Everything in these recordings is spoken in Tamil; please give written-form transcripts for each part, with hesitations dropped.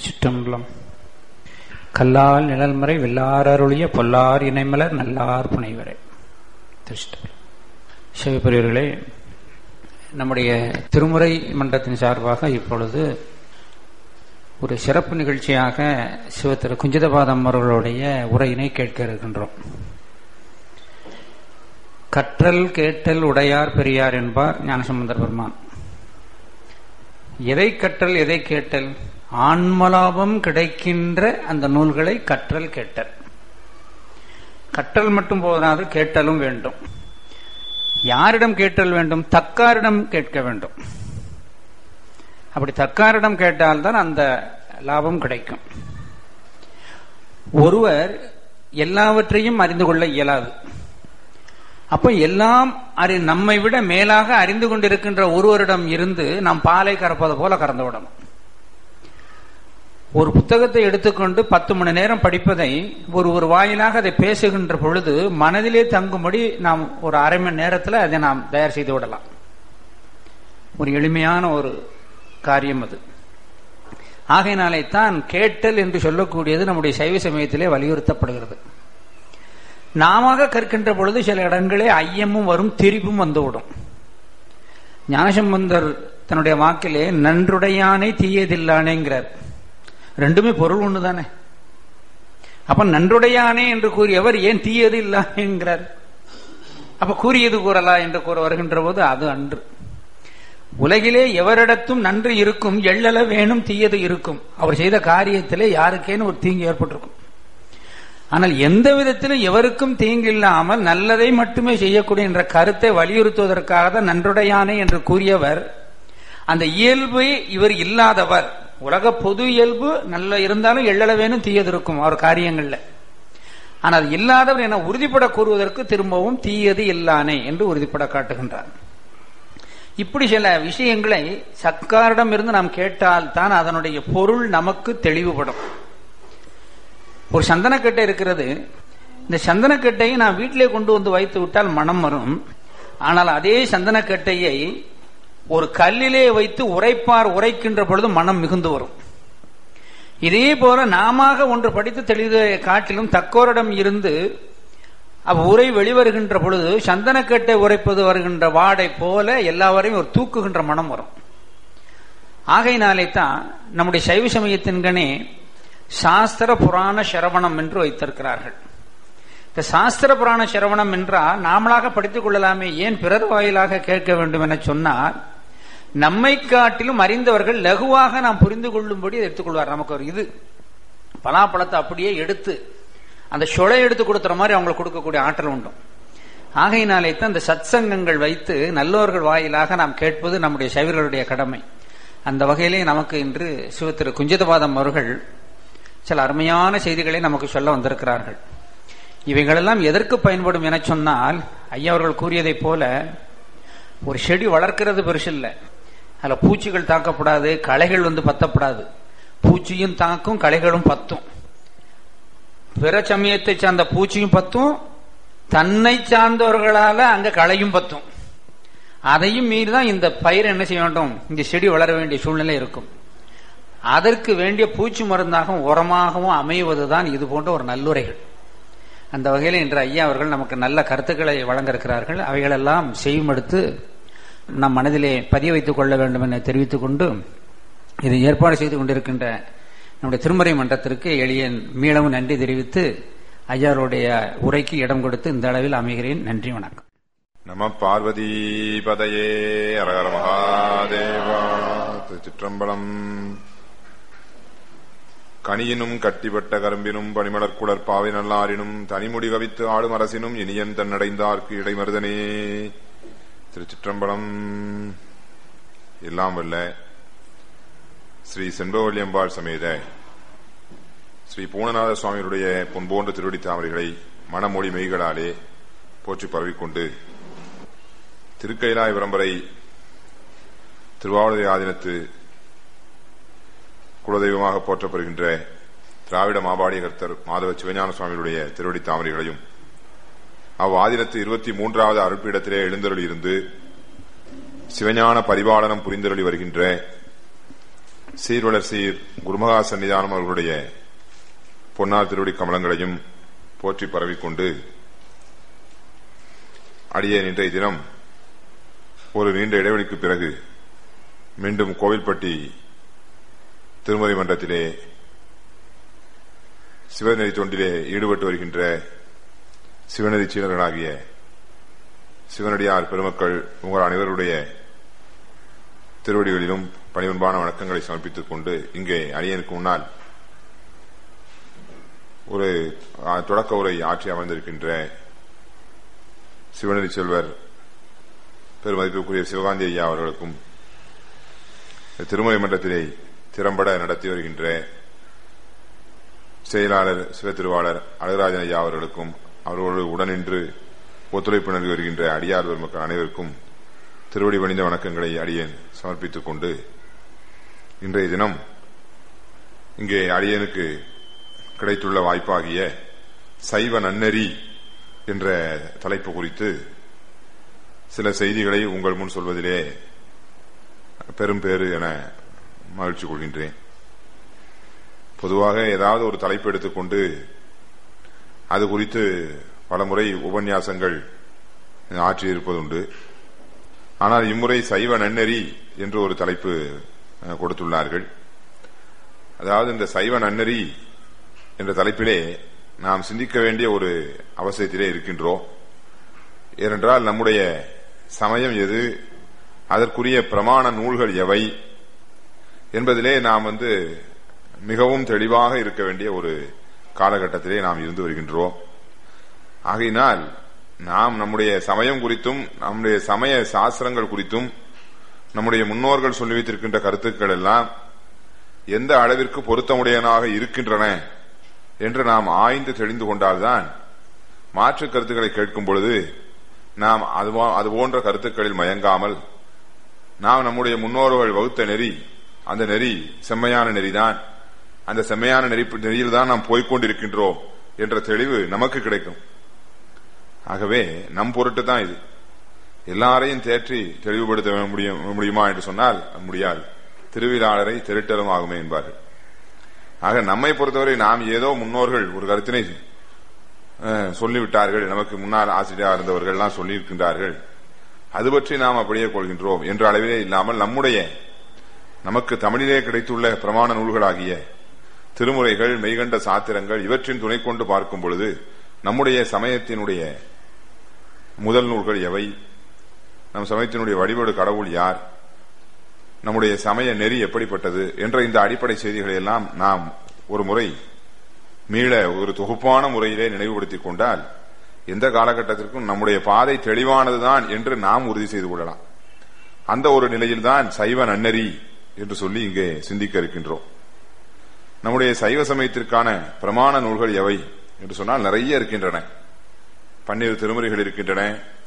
திருச்சிற்றம்பலம். கல்லால் நிழல்மறை வெள்ளார் அருளிய பொல்லார் இணைமலர் நல்லார் புனைவரை. திருச்சிற்றம்பலம். சிவபெரியவர்களே, நம்முடைய திருமுறை மன்றத்தின் சார்பாக இப்பொழுது ஒரு சிறப்பு நிகழ்ச்சியாக சிவத்திரு குஞ்சிதபாதம் அவர்களுடைய உரையினை கேட்க இருக்கின்றோம். கற்றல் கேட்டல் உடையார் பெரியார் என்பார் ஞானசம்பந்தர் பெருமான். எதை கற்றல் எதை கேட்டல்? ஆன்மலாபம் கிடைக்கின்ற அந்த நூல்களை கற்றல் கேட்டல். கற்றல் மட்டும் போதாது, கேட்டலும் வேண்டும். யாரிடம் கேட்டல் வேண்டும்? தக்காரிடம் கேட்க வேண்டும். அப்படி தக்காரிடம் கேட்டால்தான் அந்த லாபம் கிடைக்கும். ஒருவர் எல்லாவற்றையும் அறிந்து கொள்ள இயலாது. அப்ப எல்லாம் நம்மை விட மேலாக அறிந்து கொண்டிருக்கின்ற ஒருவரிடம் இருந்து நாம் பாலை கறப்பது போல கறந்து விடணும். ஒரு புத்தகத்தை எடுத்துக்கொண்டு 10 மணி நேரம் படிப்பதை ஒரு வாயிலாக அதை பேசுகின்ற பொழுது மனதிலே தங்கும்படி நாம் ஒரு அரை மணி நேரத்தில் அதை நாம் தயார் செய்து விடலாம். ஒரு எளிமையான ஒரு காரியம் அது. ஆகையினாலே தான் கேட்டல் என்று சொல்லக்கூடியது நம்முடைய சைவ சமயத்திலே வலியுறுத்தப்படுகிறது. நாம கற்கின்ற பொழுது சில இடங்களே ஐயமும் வரும், திரிப்பும் வந்துவிடும். ஞானசம்பந்தர் தன்னுடைய வாக்கிலே நன்றுடையானே தீயதில்லானேங்கிறார். ரெண்டுமே பொருள் ஒண்ணுதானே. அப்ப நன்றுடையானே என்று கூறியவர் ஏன் தீயது இல்லானேங்கிறார்? அப்ப கூறியது கூறலா என்று கூற வருகின்ற போது அது அன்று. உலகிலே எவரிடத்தும் நன்று இருக்கும், எள்ளல வேணும் தீயது இருக்கும். அவர் செய்த காரியத்திலே யாருக்கேனும் ஒரு தீங்கு ஏற்பட்டிருக்கும். ஆனால் எந்த விதத்திலும் எவருக்கும் தீங்கு இல்லாமல் நல்லதை மட்டுமே செய்யக்கூடிய என்ற கருத்தை வலியுறுத்துவதற்காக தான் நன்றுடையானே என்று கூறியவர். அந்த இயல்பை இவர் இல்லாதவர். உலக பொது இயல்பு நல்ல இருந்தாலும் எள்ளல வேணும் தீயது இருக்கும் அவர் காரியங்கள்ல. ஆனால் இல்லாதவர் என உறுதிப்பட கூறுவதற்கு திரும்பவும் தீயது இல்லானே என்று உறுதிப்பட காட்டுகின்றார். இப்படி சில விஷயங்களை சக்காரிடம் இருந்து நாம் கேட்டால் தான் அதனுடைய பொருள் நமக்கு தெளிவுபடும். ஒரு சந்தனக்கட்டை இருக்கிறது. இந்த சந்தனக்கட்டையை நான் வீட்டிலே கொண்டு வந்து வைத்து விட்டால் மனம் வரும். ஆனால் அதே சந்தனக்கட்டையை ஒரு கல்லிலே வைத்து உரைக்கின்ற பொழுது மனம் மிகுந்து வரும். இதே போல நாம ஒன்று படித்து தெளிவதை காட்டிலும் தக்கோரிடம் இருந்து உரை வெளிவருகின்ற பொழுது சந்தனக்கட்டை உரைப்பது வருகின்ற வாடை போல எல்லாவரையும் ஒரு தூக்குகின்ற மனம் வரும். ஆகையினாலே தான் நம்முடைய சைவ சமயத்தின்கனே சாஸ்திர புராண சிரவணம் என்று வைத்திருக்கிறார்கள். இந்த சாஸ்திர புராண சிரவணம் என்றால் நாமளாக படித்துக் கொள்ளலாமே, ஏன் பிறர் வாயிலாக கேட்க வேண்டும் என சொன்னார். நம்மை காட்டிலும் அறிந்தவர்கள் லகுவாக நாம் புரிந்து கொள்ளும்படி எடுத்துக்கொள்வார். நமக்கு ஒரு இது பலாப்பழத்தை அப்படியே எடுத்து அந்த சொலை எடுத்து கொடுத்துற மாதிரி அவங்களுக்கு கொடுக்கக்கூடிய ஆற்றல் உண்டு. ஆகையினாலே தான் இந்த சத்சங்கங்கள் வைத்து நல்லோர்கள் வாயிலாக நாம் கேட்பது நம்முடைய சைவர்களுடைய கடமை. அந்த வகையிலே நமக்கு இன்று சிவத்திரு குஞ்சிதபாதம் அவர்கள் சில அருமையான செய்திகளை நமக்கு சொல்ல வந்திருக்கிறார்கள். இவைகளெல்லாம் எதற்கு பயன்படும் என சொன்னால், ஐயா அவர்கள் கூறியதை போல ஒரு செடி வளர்க்கிறது பெருசு இல்லை. அதில் பூச்சிகள் தாக்கப்படாது, களைகள் பத்தப்படாது. பூச்சியும் தாக்கும், களைகளும் பத்தும். பிற சமயத்தை சார்ந்த பூச்சியும் பத்தும், தன்னை சார்ந்தவர்களால அங்க களையும் பத்தும். அதையும் மீறிதான் இந்த பயிர் என்ன செய்ய வேண்டும், இந்த செடி வளர வேண்டிய சூழ்நிலை இருக்கும். அதற்கு வேண்டிய பூச்சி மருந்தாகவும் உரமாகவும் அமைவதுதான் இது போன்ற ஒரு நல்லுரைகள். அந்த வகையில் இன்று ஐயா அவர்கள் நமக்கு நல்ல கருத்துக்களை வழங்க இருக்கிறார்கள். அவைகளெல்லாம் செய்யும் எடுத்து நம் மனதிலே பதிய வைத்துக் கொள்ள வேண்டும் என தெரிவித்துக் கொண்டு, இதை ஏற்பாடு செய்து கொண்டிருக்கின்ற நம்முடைய திருமறை மன்றத்திற்கு எளிய மீளவும் நன்றி தெரிவித்து ஐயாருடைய உரைக்கு இடம் கொடுத்து இந்த அளவில் அமைகிறேன். நன்றி, வணக்கம். நம பார்வதி பதையே அரஹர மகாதேவா. திருச்சிற்றம்பலம். கனியினும் கட்டிப்பட்ட கரும்பினும் பனிமலர் குளர் பாவை நல்லாரினும் தனிமுடி கவித்து ஆளும் அரசினும் இனியன் தன்னடைந்தார்க்கு இடைமருதனே. திருச்சிற்றம்பலம். எல்லாம் வல்ல ஸ்ரீ செண்பவல்லியம்பாள் சமேத ஸ்ரீ பூர்ணநாத சுவாமியுடைய பொன்போன்ற திருவடி தாமரைகளை மனமொழி மெய்களாலே போற்றி பரவிக்கொண்டு திருக்கைலாய விரம்பரை திருவாவூர் ஆதீனத்து குலதெய்வமாக போற்றப்படுகின்ற திராவிட மாபாடிய கர்த்தர் மாதவ சிவஞான சுவாமியுடைய திருவடி தாமரைகளையும் அவ்வாதீனத்து 23வது அருட்பீடத்திலே எழுந்தருளி இருந்து சிவஞான பரிபாலனம் புரிந்தருளி வருகின்ற சீர்வளர் சீர் குருமகா சன்னிதானம் அவர்களுடைய பொன்னார் திருவடி கமலங்களையும் போற்றி பரவிக்கொண்டு அடியேன் இன்றைய தினம் ஒரு நீண்ட இடைவெளிக்கு பிறகு மீண்டும் கோவில்பட்டி திருமுறை மன்றத்திலே சிவநெறி தொண்டிலே ஈடுபட்டு வருகின்ற சிவநெறி சீடர்களாகிய சிவனடியார் பெருமக்கள் உங்கள் அனைவருடைய திருவடிகளிலும் பணிவன்பான வணக்கங்களை சமர்ப்பித்துக் கொண்டு இங்கே அடியனுக்கு முன்னால் ஒரு தொடக்க உரை ஆற்றி அமர்ந்திருக்கின்ற சிவநெறி செல்வர் பெருமதிப்புக்குரிய சிவகாந்தி ஐயா அவர்களுக்கும் திருமுறை மன்றத்திலே திறம்பட நடத்தி வருகின்ற செயலாளர் சிவத்திருவாளர் அழகராஜன் ஐயா அவர்களுக்கும் அவர்களோடு உடனின்று ஒத்துழைப்பு நல்கி வருகின்ற அடியார் பெருமக்கள் அனைவருக்கும் திருவடி பணிந்த வணக்கங்களை அடியேன் சமர்ப்பித்துக் கொண்டு இன்றைய தினம் இங்கே அடியனுக்கு கிடைத்துள்ள வாய்ப்பாகிய சைவ நன்னெறி என்ற தலைப்பு குறித்து சில செய்திகளை உங்கள் முன் சொல்வதிலே பெரும் பேறு என மகிழ்ச்சி கொள்கின்றேன். பொதுவாக ஏதாவது ஒரு தலைப்பு எடுத்துக்கொண்டு அது குறித்து பலமுறை உபன்யாசங்கள் ஆற்றியிருப்பதுண்டு. ஆனால் இம்முறை சைவ நன்னெறி என்று ஒரு தலைப்பு கொடுத்துள்ளார்கள். அதாவது இந்த சைவ நன்னெறி என்ற தலைப்பிலே நாம் சிந்திக்க வேண்டிய ஒரு அவசியத்திலே இருக்கின்றோம். ஏனென்றால் நம்முடைய சமயம் எது, அதற்குரிய பிரமாண நூல்கள் எவை என்பதிலே நாம் மிகவும் தெளிவாக இருக்க வேண்டிய ஒரு காலகட்டத்திலே நாம் இருந்து வருகின்றோம். ஆகையினால் நாம் நம்முடைய சமயம் குறித்தும் நம்முடைய சமய சாஸ்திரங்கள் குறித்தும் நம்முடைய முன்னோர்கள் சொல்லி வைத்திருக்கின்ற கருத்துக்கள் எல்லாம் எந்த அளவிற்கு பொருத்தமுடையனாக இருக்கின்றன என்று நாம் ஆய்ந்து தெளிந்து கொண்டால்தான் மாற்று கருத்துக்களை கேட்கும் பொழுது நாம் அதுபோன்ற கருத்துக்களில் மயங்காமல் நாம் நம்முடைய முன்னோர்கள் வகுத்த நெறி, அந்த நெறி செம்மையான நெறிதான், அந்த செம்மையான நெறியில் தான் நாம் போய்கொண்டிருக்கின்றோம் என்ற தெளிவு நமக்கு கிடைக்கும். ஆகவே நம் பொருட்டு தான் இது. எல்லாரையும் தேற்றி தெளிவுபடுத்த முடியுமா என்று சொன்னால் முடியாது. திருவிழாளரை திருட்டரும் ஆகுமே என்பார்கள். ஆக நம்மை பொறுத்தவரை நாம் ஏதோ முன்னோர்கள் ஒரு கருத்தினை சொல்லிவிட்டார்கள், நமக்கு முன்னால் ஆசிரியராக இருந்தவர்கள் எல்லாம் சொல்லியிருக்கின்றார்கள், அது பற்றி நாம் அப்படியே கொள்கின்றோம் என்ற அளவிலே இல்லாமல் நமக்கு தமிழிலே கிடைத்துள்ள பிரமாண நூல்களாகிய திருமுறைகள், மெய்கண்ட சாத்திரங்கள் இவற்றின் துணை கொண்டு பார்க்கும் பொழுது நம்முடைய சமயத்தினுடைய முதல் நூல்கள் எவை, நம் சமயத்தினுடைய வழிபாடு கடவுள் யார், நம்முடைய சமய நெறி எப்படிப்பட்டது என்ற இந்த அடிப்படை செய்திகளை எல்லாம் நாம் ஒரு முறை மீள ஒரு தொகுப்பான முறையிலே நினைவுபடுத்திக் கொண்டால் எந்த காலகட்டத்திற்கும் நம்முடைய பாதை தெளிவானதுதான் என்று நாம் உறுதி செய்து கொள்ளலாம். அந்த ஒரு நிலையில்தான் சைவ நன்னெறி என்று சொல்லி இங்கே சிந்திக்க இருக்கின்றோம். நம்முடைய சைவ சமயத்திற்கான பிரமாண நூல்கள் எவை என்று சொன்னால் நிறைய இருக்கின்றன. 12 திருமுறைகள் இருக்கின்றன,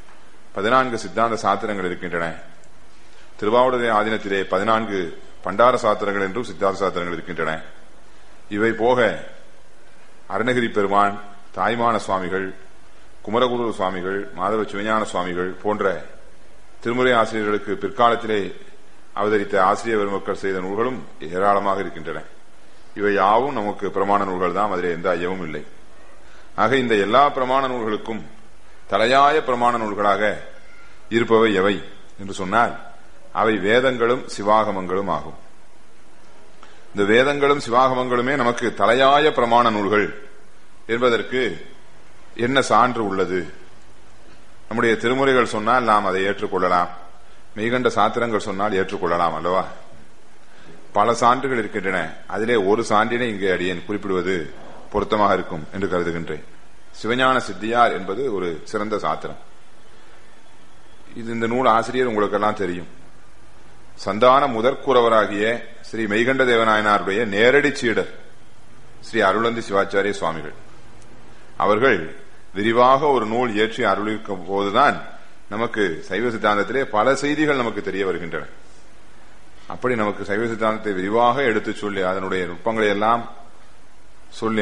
14 சித்தாந்த சாத்திரங்கள் இருக்கின்றன. திருவாவடுதுறை ஆதீனத்திலே 14 பண்டார சாத்திரங்கள் என்றும் சித்தாந்த சாத்திரங்கள் இருக்கின்றன. இவை போக அருணகிரி பெருமான், தாய்மான சுவாமிகள், குமரகுரு சுவாமிகள், மாதவ சிவஞான சுவாமிகள் போன்ற திருமுறை ஆசிரியர்களுக்கு பிற்காலத்திலே அவதரித்த ஆசிரியர் பெருமக்கள் செய்த நூல்களும் ஏராளமாக இருக்கின்றன. இவை யாவும் நமக்கு பிரமாண நூல்கள் தான், அதில் எந்த ஐயமும் இல்லை. ஆக இந்த எல்லா பிரமாண நூல்களுக்கும் தலையாய பிரமாண நூல்களாக இருப்பவை எவை என்று சொன்னால் அவை வேதங்களும் சிவாகமங்களும் ஆகும். இந்த வேதங்களும் சிவாகமங்களுமே நமக்கு தலையாய பிரமாண நூல்கள் என்பதற்கு என்ன சான்று உள்ளது? நம்முடைய திருமுறைகள் சொன்னால் நாம் அதை ஏற்றுக்கொள்ளலாம், மெய்கண்ட சாத்திரங்கள் சொன்னால் ஏற்றுக்கொள்ளலாம் அல்லவா? பல சான்றுகள் இருக்கின்றன. அதிலே ஒரு சான்றினை இங்கே அடியேன் குறிப்பிடுவது பொருத்தமாக இருக்கும் என்று கருதுகின்றேன். சிவஞான சித்தியார் என்பது ஒரு சிறந்த சாத்திரம். இந்த நூல் ஆசிரியர் உங்களுக்கெல்லாம் தெரியும். சந்தான முதற்கூறவராகிய ஸ்ரீ மெய்கண்ட தேவநாயனாருடைய நேரடி சீடர் ஸ்ரீ அருளந்தி சிவாச்சாரிய சுவாமிகள் அவர்கள் விரிவாக ஒரு நூல் இயற்றி அருளிக்கும் போதுதான் நமக்கு சைவ சித்தாந்தத்திலே பல செய்திகள் நமக்கு தெரிய வருகின்றன. அப்படி நமக்கு சைவ சித்தாந்தத்தை விரிவாக எடுத்துச் சொல்லி அதனுடைய நுட்பங்களை எல்லாம் சொல்லி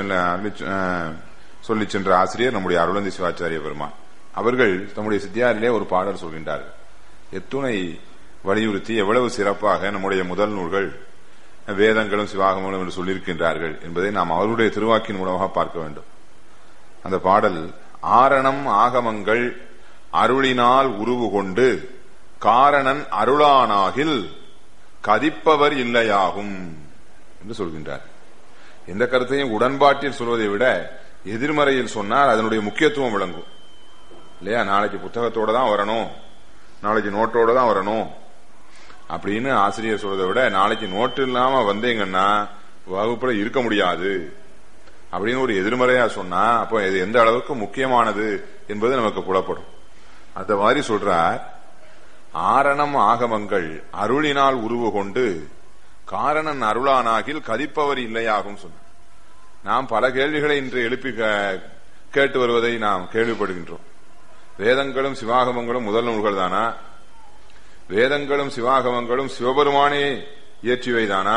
சொல்லி சென்ற ஆசிரியர் நம்முடைய அருளந்தி சிவாச்சாரிய பெருமான். அவர்கள் தம்முடைய சித்தியாரிலே ஒரு பாடல் சொல்கின்றார்கள். எத்துணை வலியுறுத்தி எவ்வளவு சிறப்பாக நம்முடைய முதல் நூல்கள் வேதங்களும் சிவாகமங்களும் என்று சொல்லியிருக்கின்றார்கள் என்பதை நாம் அவருடைய திருவாக்கின் மூலமாக பார்க்க வேண்டும். அந்த பாடல் ஆரணம் ஆகமங்கள் அருளினால் உருவு கொண்டு காரணன் அருளானாகில் கதிப்பவர் இல்லையாகும் என்று சொல்கின்றார். எந்த கருத்தையும் உடன்பாட்டில் சொல்வதை விட எதிர்மறையில் சொன்னால் அதனுடைய முக்கியத்துவம் விளங்கும் இல்லையா? நாளைக்கு புத்தகத்தோட தான் வரணும், நாளைக்கு நோட்டோட தான் வரணும் அப்படின்னு ஆசிரியர் சொல்றதை விட நாளைக்கு நோட்டு இல்லாம வந்தீங்கன்னா வகுப்புல இருக்க முடியாது அப்படின்னு ஒரு எதிர்மறையா சொன்னா அப்போ இது எந்த அளவுக்கு முக்கியமானது என்பது நமக்கு புலப்படும். அந்த மாதிரி சொல்றார், ஆரணம் ஆகமங்கள் அருளினால் உருவு கொண்டு காரணன் அருளானாகில் கதிப்பவர் இல்லையாகும் சொன்னார். நாம் பல கேள்விகளை இன்று எழுப்பி கேட்டு வருவதை நாம் கேள்விப்படுகின்றோம். வேதங்களும் சிவாகமங்களும் முதல் நூல்கள் தானா? வேதங்களும் சிவாகமங்களும் சிவபெருமானே இயற்றிவைதானா?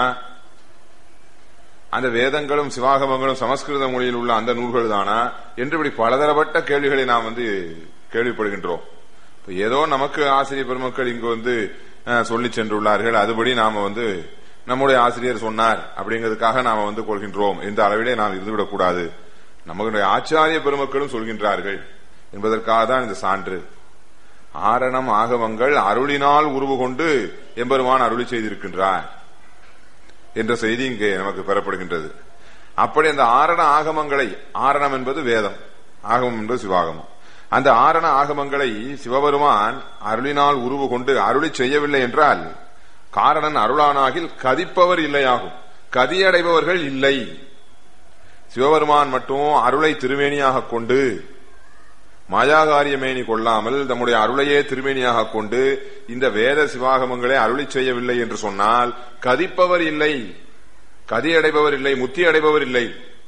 அந்த வேதங்களும் சிவாகமங்களும் சமஸ்கிருத மொழியில் உள்ள அந்த நூல்கள் தானா என்று இப்படி பலதரப்பட்ட கேள்விகளை நாம் கேள்விப்படுகின்றோம். ஏதோ நமக்கு ஆசிரியர் பெருமக்கள் இங்கு சொல்லி சென்றுள்ளார்கள், அதுபடி நாம நம்முடைய ஆசிரியர் சொன்னார் அப்படிங்கிறதுக்காக நாம கொள்கின்றோம் என்ற அளவிலே நாம் இருந்துவிடக் கூடாது. நம்மளுடைய ஆச்சாரிய பெருமக்களும் சொல்கின்றார்கள் என்பதற்காக தான் இந்த சான்று. ஆரணம் ஆகமங்கள் அருளினால் உருவு கொண்டு எம்பெருமான் அருளி செய்திருக்கின்றார் என்ற செய்தி இங்கே நமக்கு பெறப்படுகின்றது. அப்படி அந்த ஆரண ஆகமங்களை, ஆரணம் என்பது வேதம், ஆகமம் என்பது சிவாகமம், அந்த ஆரண ஆகமங்களை சிவபெருமான் அருளினால் உருவு கொண்டு அருளி செய்யவில்லை என்றால் காரணன் அருளானாகில் கதிப்பவர் இல்லையாகும், கதியடைபவர்கள் இல்லை. சிவபெருமான் மட்டும் அருளை திருமேனியாக கொண்டு மாயாகாரியமேனி கொள்ளாமல் நம்முடைய அருளையே திருமேனியாக கொண்டு இந்த வேத சிவாகமங்களை அருளி செய்யவில்லை என்று சொன்னால் கதிப்பவர் இல்லை, கதியடைபவர் இல்லை, முத்தி அடைபவர் இல்லை.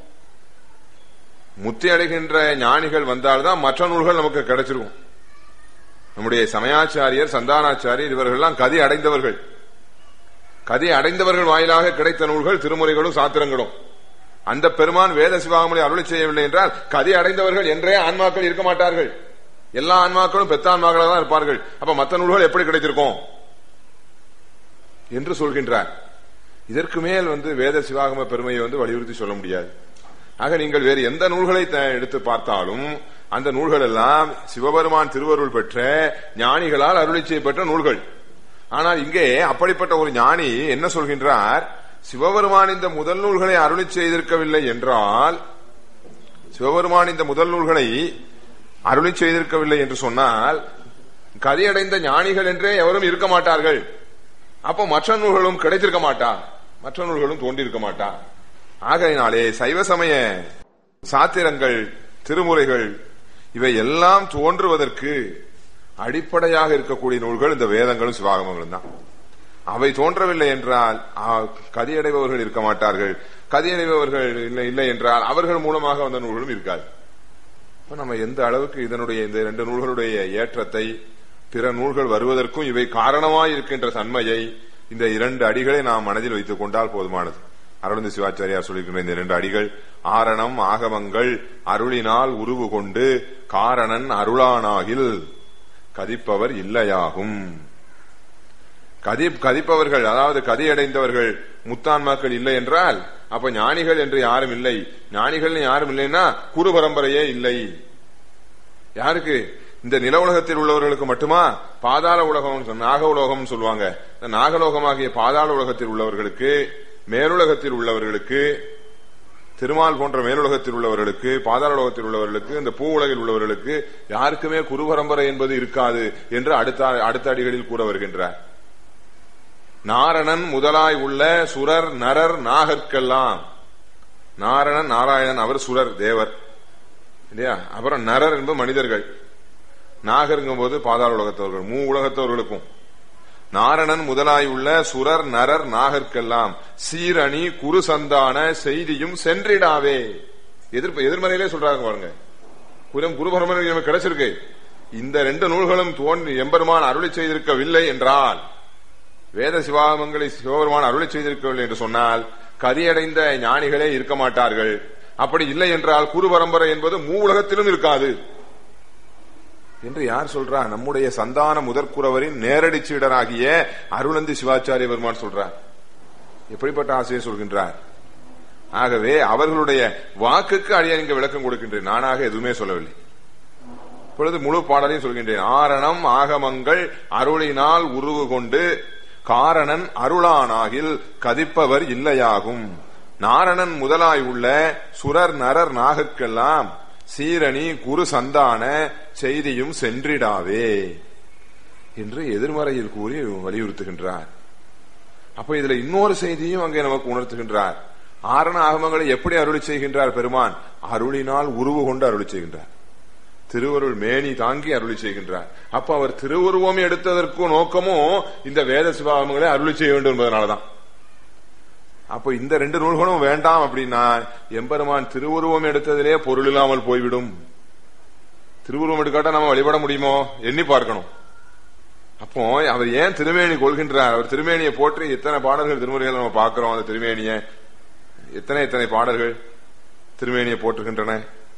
முத்தி அடைகின்ற ஞானிகள் வந்தால்தான் மற்ற நூல்கள் நமக்கு கிடைச்சிருக்கும். நம்முடைய சமயாச்சாரியர், சந்தானாச்சாரியர் இவர்கள்லாம் கதி அடைந்தவர்கள். கதி அடைந்தவர்கள் வாயிலாக கிடைத்த நூல்கள் திருமுறைகளும் சாத்திரங்களும். அந்த பெருமான் வேத சிவாகமங்களை அருளி செய்யவில்லை என்றால் கதி அடைந்தவர்கள் என்றே ஆன்மாக்கள் இருக்க மாட்டார்கள். எல்லா ஆன்மாக்களும் பெத்த ஆன்மாக்களாக தான் இருப்பார்கள். அப்ப மற்ற நூல்கள் எப்படி கிடைத்திருக்கும் என்று சொல்கின்றார். இதற்கு மேல் வேத சிவாகம பெருமையை வலியுறுத்தி சொல்ல முடியாது. ஆக நீங்கள் வேறு எந்த நூல்களை எடுத்து பார்த்தாலும் அந்த நூல்கள் எல்லாம் சிவபெருமான் திருவருள் பெற்ற ஞானிகளால் அருளி செய்யப்பட்ட நூல்கள். ஆனால் இங்கே அப்படிப்பட்ட ஒரு ஞானி என்ன சொல்கின்றார், சிவபெருமான் இந்த முதல் நூல்களை அருளி செய்திருக்கவில்லை என்றால், சிவபெருமான் இந்த முதல் நூல்களை அருளி செய்திருக்கவில்லை என்று சொன்னால் கதியடைந்த ஞானிகள் என்றே எவரும் இருக்க மாட்டார்கள். அப்போ மற்ற நூல்களும் கிடைத்திருக்க மாட்டார், மற்ற நூல்களும் தோன்றியிருக்க மாட்டார். ஆகையினாலே சைவ சமய சாத்திரங்கள், திருமுறைகள் இவை எல்லாம் தோன்றுவதற்கு அடிப்படையாக இருக்கக்கூடிய நூல்கள் இந்த வேதங்களும் சிவாகமங்களும் தான். அவை தோன்றவில்லை என்றால் கதியடைபவர்கள் இருக்க மாட்டார்கள். கதியடைபவர்கள் இல்லை என்றால் அவர்கள் மூலமாக வந்த நூல்களும் இருக்காது. நம்ம எந்த அளவுக்கு இதனுடைய இந்த இரண்டு நூல்களுடைய ஏற்றத்தை, பிற நூல்கள் வருவதற்கும் இவை காரணமாய் இருக்கின்ற தன்மையை இந்த இரண்டு அடிகளை நாம் மனதில் வைத்துக் கொண்டால் போதுமானது. அருளந்தி சிவாச்சாரியார் சொல்லியிருக்கின்ற இந்த இரண்டு அடிகள், ஆரணம் ஆகமங்கள் அருளினால் உருவு கொண்டு காரணன் அருளானாகில் கதிப்பவர் இல்லையாகும். கதிப்பவர்கள், அதாவது கதியடைந்தவர்கள் முத்தான்மாக்கள் இல்லை என்றால் அப்ப ஞானிகள் என்று யாரும் இல்லை. ஞானிகள் யாரும் இல்லைன்னா குரு பரம்பரையே இல்லை. யாருக்கு? இந்த நில உலகத்தில் உள்ளவர்களுக்கு மட்டுமா? பாதாள உலகம், நாக உலகம் சொல்லுவாங்க. நாகலோகமாகிய பாதாள உலகத்தில் உள்ளவர்களுக்கு, மேலுலகத்தில் உள்ளவர்களுக்கு, திருமால் போன்ற மேலுலகத்தில் உள்ளவர்களுக்கு, பாதாள உலகத்தில் உள்ளவர்களுக்கு, இந்த பூ உலகில் உள்ளவர்களுக்கு யாருக்குமே குரு பரம்பரை என்பது இருக்காது என்று அடுத்த அடிகளில் கூற வருகின்றார். நாரணன் முதலாய் உள்ள சுரர் நரர் நாகர்க்கெல்லாம், நாரணன் நாராயணன் அவர் சுரர் தேவர் இல்லையா, அப்புறம் நரர் என்பது மனிதர்கள், நாகருங்கும் போது பாதாள உலகத்தவர்கள், மூ உலகத்தவர்களுக்கும். நாரணன் முதலாய் உள்ள சுரர் நரர் நாகர்க்கெல்லாம் சீரணி குரு சந்தான செய்தியும் சென்றிடாவே. எதிர்மறையிலே சொல்றாங்க பாருங்க. குரு பரம்பரை நமக்கு கிடைச்சிருக்கு. இந்த ரெண்டு நூல்களும் தோன்றி எம்பெருமான் அருளி செய்திருக்கவில்லை என்றால், வேத சிவாகமங்களை சிவபெருமான் அருளி செய்திருக்கவில்லை என்று சொன்னால் கதியடைந்த ஞானிகளே இருக்க மாட்டார்கள். அப்படி இல்லை என்றால் குரு பரம்பரை என்பது மூ உலகத்திலும் இருக்காது என்று யார் சொல்றா? நம்முடைய சந்தான முதற்குறவரின் நேரடி சீடராகிய அருளந்தி சிவாச்சாரிய பெருமான் சொல்றார். எப்படிப்பட்ட ஆசையை சொல்கின்றார்? ஆகவே அவர்களுடைய வாக்குக்கு அடியேன் இங்கு விளக்கம் கொடுக்கின்றேன், நானாக எதுவுமே சொல்லவில்லை. இப்பொழுது முழு பாடலையும் சொல்கின்றேன். ஆரணம் ஆகமங்கள் அருளினால் உருவு கொண்டு காரணன் அருளானாகில் கதிப்பவர் இல்லையாகும். நாரணன் முதலாய் உள்ள சுரர் நரர் நாகற்கெல்லாம் சீரணி குரு சந்தான செய்தியும் சென்றிடாவே என்று எதிர்மறையில் கூறி வலியுறுத்துகின்றார். அப்ப இதுல இன்னொரு செய்தியும் அங்கே நமக்கு உணர்த்துகின்றார். ஆரண ஆகமங்களை எப்படி அருளி செய்கின்றார் பெருமான்? அருளினால் உருவு கொண்டு அருளி செய்கின்றார். திருவருள் மேனி தாங்கி அருளி செய்கின்றார். அப்ப அவர் திருவுருவம் எடுத்ததற்கு நோக்கமும் இந்த வேத சிவாகமங்களை அருளி செய்ய வேண்டும் என்பதனாலதான். அப்ப இந்த 2 நூல்களும் வேண்டாம் அப்படின்னா எம்பெருமான் திருவுருவம் எடுத்ததிலே பொருள் இல்லாமல் போய்விடும். திருவுருவம் எடுக்காட்டா நம்ம வழிபட முடியுமோ? எண்ணி பார்க்கணும். அப்போ அவர் ஏன் திருமேனி கொள்கின்றார்? அவர் திருமேனியை போற்றி எத்தனை பாடல்கள் திருமுறைகள் நம்ம பார்க்கிறோம். அந்த திருமேனிய எத்தனை பாடல்கள் திருமேனியை போற்றுகின்றன.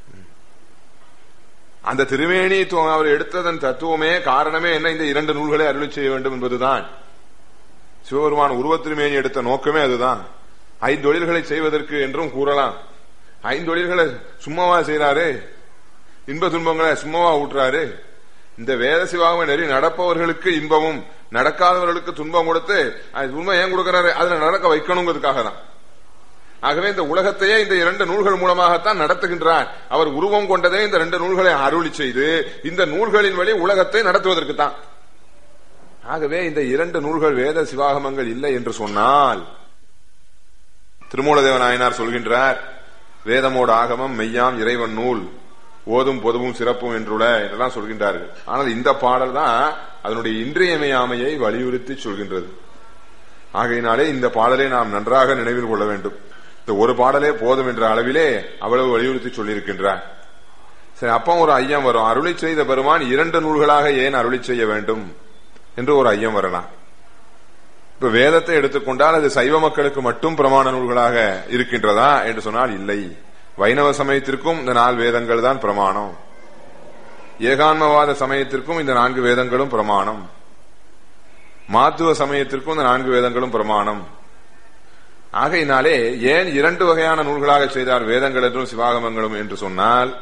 அந்த திருமேனி அவர் எடுத்ததன் தத்துவமே காரணமே என்ன? இந்த 2 நூல்களை அருளி செய்ய வேண்டும் என்பதுதான். சிவபெருமான் உருவத் திருமேனி எடுத்த நோக்கமே அதுதான். 5 தொழில்களை செய்வதற்கு என்றும் கூறலாம். 5 தொழில்களை சும்மாவா செய்யறாரு? இன்ப துன்பங்களை சும்மாவா ஊட்டுறாரு? இந்த வேத சிவாகம நெறி நடப்பவர்களுக்கு இன்பமும் நடக்காதவர்களுக்கு துன்பம் கொடுத்து துன்பம் ஏன் கொடுக்கிறாரு? அதுல நடக்க வைக்கணுங்கிறதுக்காக தான். ஆகவே இந்த உலகத்தையே இந்த 2 நூல்கள் மூலமாகத்தான் நடத்துகின்றார். அவர் உருவம் கொண்டதே இந்த 2 நூல்களை அருளி செய்து இந்த நூல்களின் வழி உலகத்தை நடத்துவதற்கு தான். ஆகவே இந்த 2 நூல்கள் வேத சிவாகமங்கள் இல்லை என்று சொன்னால், திருமூலதேவ நாயனார் சொல்கின்றார், வேதமோடு ஆகமம் மெய்யாம் இறைவன் நூல் ஓதும் பொதுவும் சிறப்பும் என்றுள்ள என்றெல்லாம் சொல்கின்றார்கள். ஆனால் இந்த பாடல் தான் அதனுடைய இன்றியமையாமையை வலியுறுத்தி சொல்கின்றது. ஆகையினாலே இந்த பாடலை நாம் நன்றாக நினைவில் கொள்ள வேண்டும். இந்த ஒரு பாடலே போதும் என்ற அளவிலே அவ்வளவு வலியுறுத்தி சொல்லியிருக்கின்றார். சரி, அப்ப ஒரு ஐயம் வரும். அருளி செய்த பெருமான் 2 நூல்களாக ஏன் அருளி செய்ய வேண்டும் என்று ஒரு ஐயம் வரலாம். இப்ப வேதத்தை எடுத்துக்கொண்டால் அது சைவ மக்களுக்கு மட்டும் பிரமாண நூல்களாக இருக்கின்றதா என்று சொன்னால் இல்லை. வைணவ சமயத்திற்கும் இந்த 4 வேதங்கள் தான் பிரமாணம். ஏகான்மவாத சமயத்திற்கும் இந்த 4 வேதங்களும் பிரமாணம். மாத்துவ சமயத்திற்கும் இந்த 4 வேதங்களும் பிரமாணம். ஆகையினாலே ஏன் 2 வகையான நூல்களாக செய்தார் வேதங்கள் என்றும் சிவாகமங்களும் என்று சொன்னால்,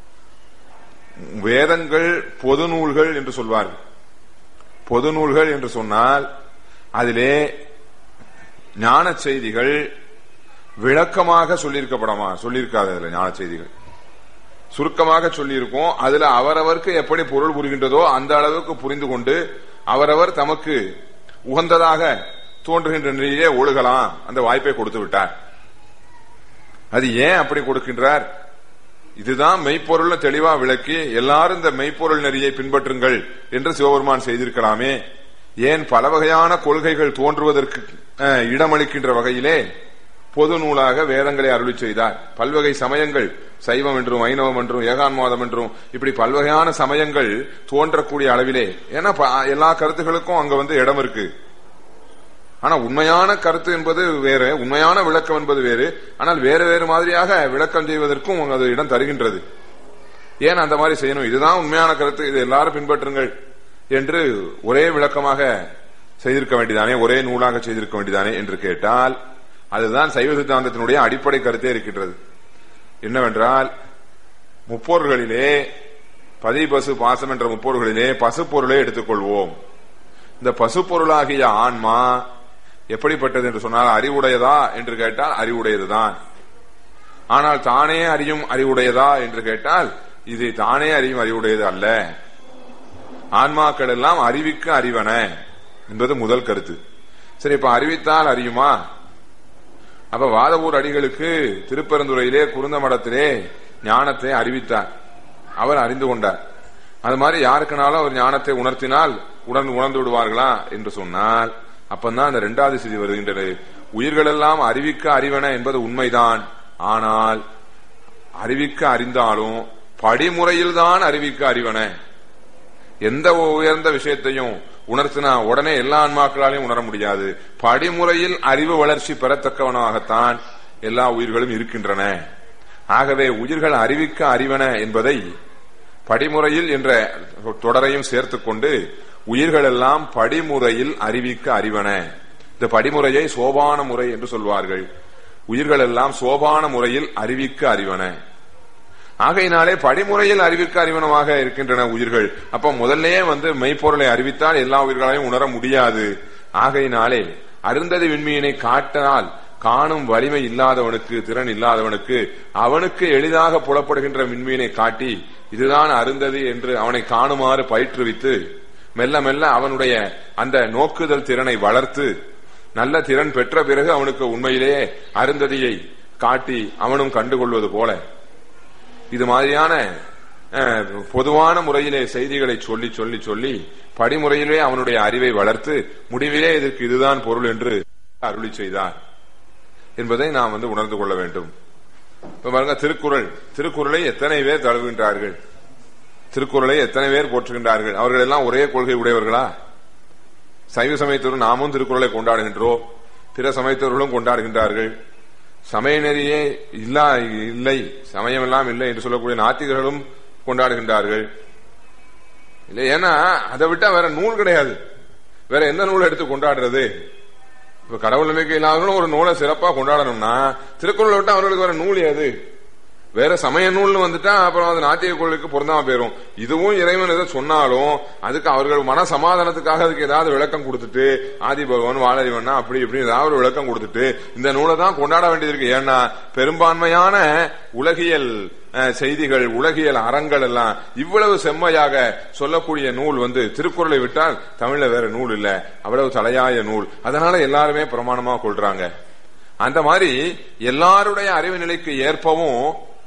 வேதங்கள் பொது நூல்கள் என்று சொல்வார்கள். பொது நூல்கள் என்று சொன்னால் அதிலே ஞான செய்திகள் விளக்கமாக சொல்லியிருக்காது. அதுல ஞான செய்திகள் சுருக்கமாக சொல்லியிருக்கோம். அதுல அவரவருக்கு எப்படி பொருள் புரிகின்றதோ அந்த அளவுக்கு புரிந்து கொண்டு அவரவர் தமக்கு உகந்ததாக தோன்றுகின்ற நிலையிலே ஒழுகலாம் அந்த வாய்ப்பை கொடுத்து விட்டார். அது ஏன் அப்படி கொடுக்கின்றார்? இதுதான் மெய்ப்பொருள் தெளிவா விளக்கி எல்லாரும் இந்த மெய்ப்பொருள் நெறியை பின்பற்றுங்கள் என்று சிவபெருமான் செய்திருக்கலாமே. ஏன் பல வகையான கொள்கைகள் தோன்றுவதற்கு இடமளிக்கின்ற வகையிலே பொது நூலாக வேதங்களை அருளி செய்தார். பல்வகை சமயங்கள், சைவம் என்றும் வைணவம் என்றும் ஏகான்மவாதம் என்றும் இப்படி பல்வகையான சமயங்கள் தோன்றக்கூடிய அளவிலே, ஏன்னா எல்லா கருத்துகளுக்கும் அங்க இடம் இருக்கு. ஆனா உண்மையான கருத்து என்பது வேற, உண்மையான விளக்கம் என்பது வேறு. ஆனால் வேறு வேறு மாதிரியாக விளக்கம் செய்வதற்கும் அது இடம் தருகின்றது. ஏன் அந்த மாதிரி செய்யணும்? இதுதான் உண்மையான கருத்து, இது எல்லாரும் பின்பற்றுங்கள் என்று ஒரே விளக்கமாக செய்திருக்க வேண்டியதானே, ஒரே நூலாக செய்திருக்க வேண்டியதானே என்று கேட்டால், அதுதான் சைவ சித்தாந்தத்தினுடைய அடிப்படை கருத்தே இருக்கின்றது. என்னவென்றால், முப்பொருள்களிலே பதி பசு பாசம் என்ற முப்பொருள்களிலே பசுப்பொருளை எடுத்துக்கொள்வோம். இந்த பசுப்பொருளாகிய ஆன்மா எப்படிப்பட்டது என்று சொன்னால் அறிவுடையதா என்று கேட்டால் அறிவுடையதுதான். ஆனால் தானே அறியும் அறிவுடையதா என்று கேட்டால் இது தானே அறியும் அறிவுடையது அல்ல. ஆன்மாக்கள் எல்லாம் அறிவிக்க அறிவன என்பது முதல் கருத்து. சரி, இப்ப அறிவித்தால் அறியுமா? அப்ப வாதவூர் அடிகளுக்கு திருப்பெருந்துறையிலே குருந்த மடத்திலே ஞானத்தை அறிவித்தார், அவர் அறிந்து கொண்டார். அது மாதிரி யாருக்குனாலும் அவர் ஞானத்தை உணர்த்தினால் உணர்ந்து விடுவார்களா என்று சொன்னால், அப்பந்தான் அந்த 2வது செய்தி வருகின்றது. உயிர்கள் எல்லாம் அறிவிக்க அறிவன என்பது உண்மைதான். ஆனால் அறிவிக்க அறிந்தாலும் படிமுறையில் தான் அறிவிக்க அறிவன. எந்த உயர்ந்த விஷயத்தையும் உணர்த்தினா உடனே எல்லா ஆன்மாக்களாலையும் உணர முடியாது. படிமுறையில் அறிவு வளர்ச்சி பெறத்தக்கவனாகத்தான் எல்லா உயிர்களும் இருக்கின்றன. ஆகவே உயிர்கள் அறிவிக்க அறிவன என்பதை படிமுறையில் என்ற தொடரையும் சேர்த்துக் கொண்டு உயிர்கள் எல்லாம் படிமுறையில் அறிவிக்க அறிவன இந்த படிமுறையை சோபான முறை என்று சொல்வார்கள். உயிர்கள் எல்லாம் சோபான முறையில் அறிவிக்க அறிவன. ஆகையினாலே படிமுறையில் அறிவிக்க அறிவனமாக இருக்கின்றன உயிர்கள். அப்ப முதல்லயே மெய்ப்பொருளை அறிவித்தால் எல்லா உயிர்களையும் உணர முடியாது. ஆகையினாலே அருந்ததி விண்மீனை காட்டினால் காணும் வலிமை இல்லாதவனுக்கு, திறன் இல்லாதவனுக்கு, அவனுக்கு எளிதாக புலப்படுகின்ற விண்மீனை காட்டி இதுதான் அருந்ததி என்று அவனை காணுமாறு பயிற்றுவித்து மெல்ல மெல்ல அவனுடைய அந்த நோக்குதல் திறனை வளர்த்து நல்ல திறன் பெற்ற பிறகு அவனுக்கு உண்மையிலேயே அருந்ததியை காட்டி அவனும் கண்டுகொள்வது போல இது மாதிரியான பொதுவான முறையிலே செய்திகளை சொல்லி சொல்லி சொல்லி படிமுறையிலே அவனுடைய அறிவை வளர்த்து முடிவிலே இதற்கு இதுதான் பொருள் என்று அருளி செய்தார் என்பதை நாம் உணர்ந்து கொள்ள வேண்டும். இப்ப பாருங்க, திருக்குறளை எத்தனை பேர் தழுவுகின்றார்கள், திருக்குறளை எத்தனை பேர் போற்றுகின்றார்கள். அவர்கள் எல்லாம் ஒரே கொள்கை உடையவர்களா? சைவ சமயத்தோடு நாமும் திருக்குறளை கொண்டாடுகின்றோம், பிற சமயத்தவர்களும் கொண்டாடுகின்றார்கள். சமய நெறியே இல்லை, சமயம் எல்லாம் இல்லை என்று சொல்லக்கூடிய நாத்திகர்களும் கொண்டாடுகின்றார்கள். இல்லை, ஏன்னா அதை விட்டா வேற நூல் கிடையாது. வேற எந்த நூல் எடுத்து கொண்டாடுறது? இப்ப கடவுள் நம்பிக்கை இல்லாதவர்களும் ஒரு நூலை சிறப்பா கொண்டாடணும்னா திருக்குறளை விட்டா அவர்களுக்கு வேற நூல் ஏது? வேற சமய நூல்னு வந்துட்டா அப்புறம் அது நாத்திக கொள்கைக்கு பொருந்தாம போயிரும். இதுவும் இறைவன் எதை சொன்னாலும் அதுக்கு அவர்கள் மன சமாதானத்துக்காக அதுக்கு ஏதாவது விளக்கம் கொடுத்துட்டு ஆதி பகவான் வாழறிவன்னா அப்படி இப்படி ஏதாவது ஒரு விளக்கம் கொடுத்துட்டு இந்த நூலை தான் கொண்டாட வேண்டியது இருக்கு. ஏன்னா பெரும்பான்மையான உலகியல் செய்திகள், உலகியல் அறங்கள் எல்லாம் இவ்வளவு செம்மையாக சொல்லக்கூடிய நூல் திருக்குறளை விட்டால் தமிழ்ல வேற நூல் இல்ல, அவ்வளவு தலையாய நூல். அதனால எல்லாருமே பிரமாணமா கொள்றாங்க. அந்த மாதிரி எல்லாருடைய அறிவு நிலைக்கு ஏற்பவும்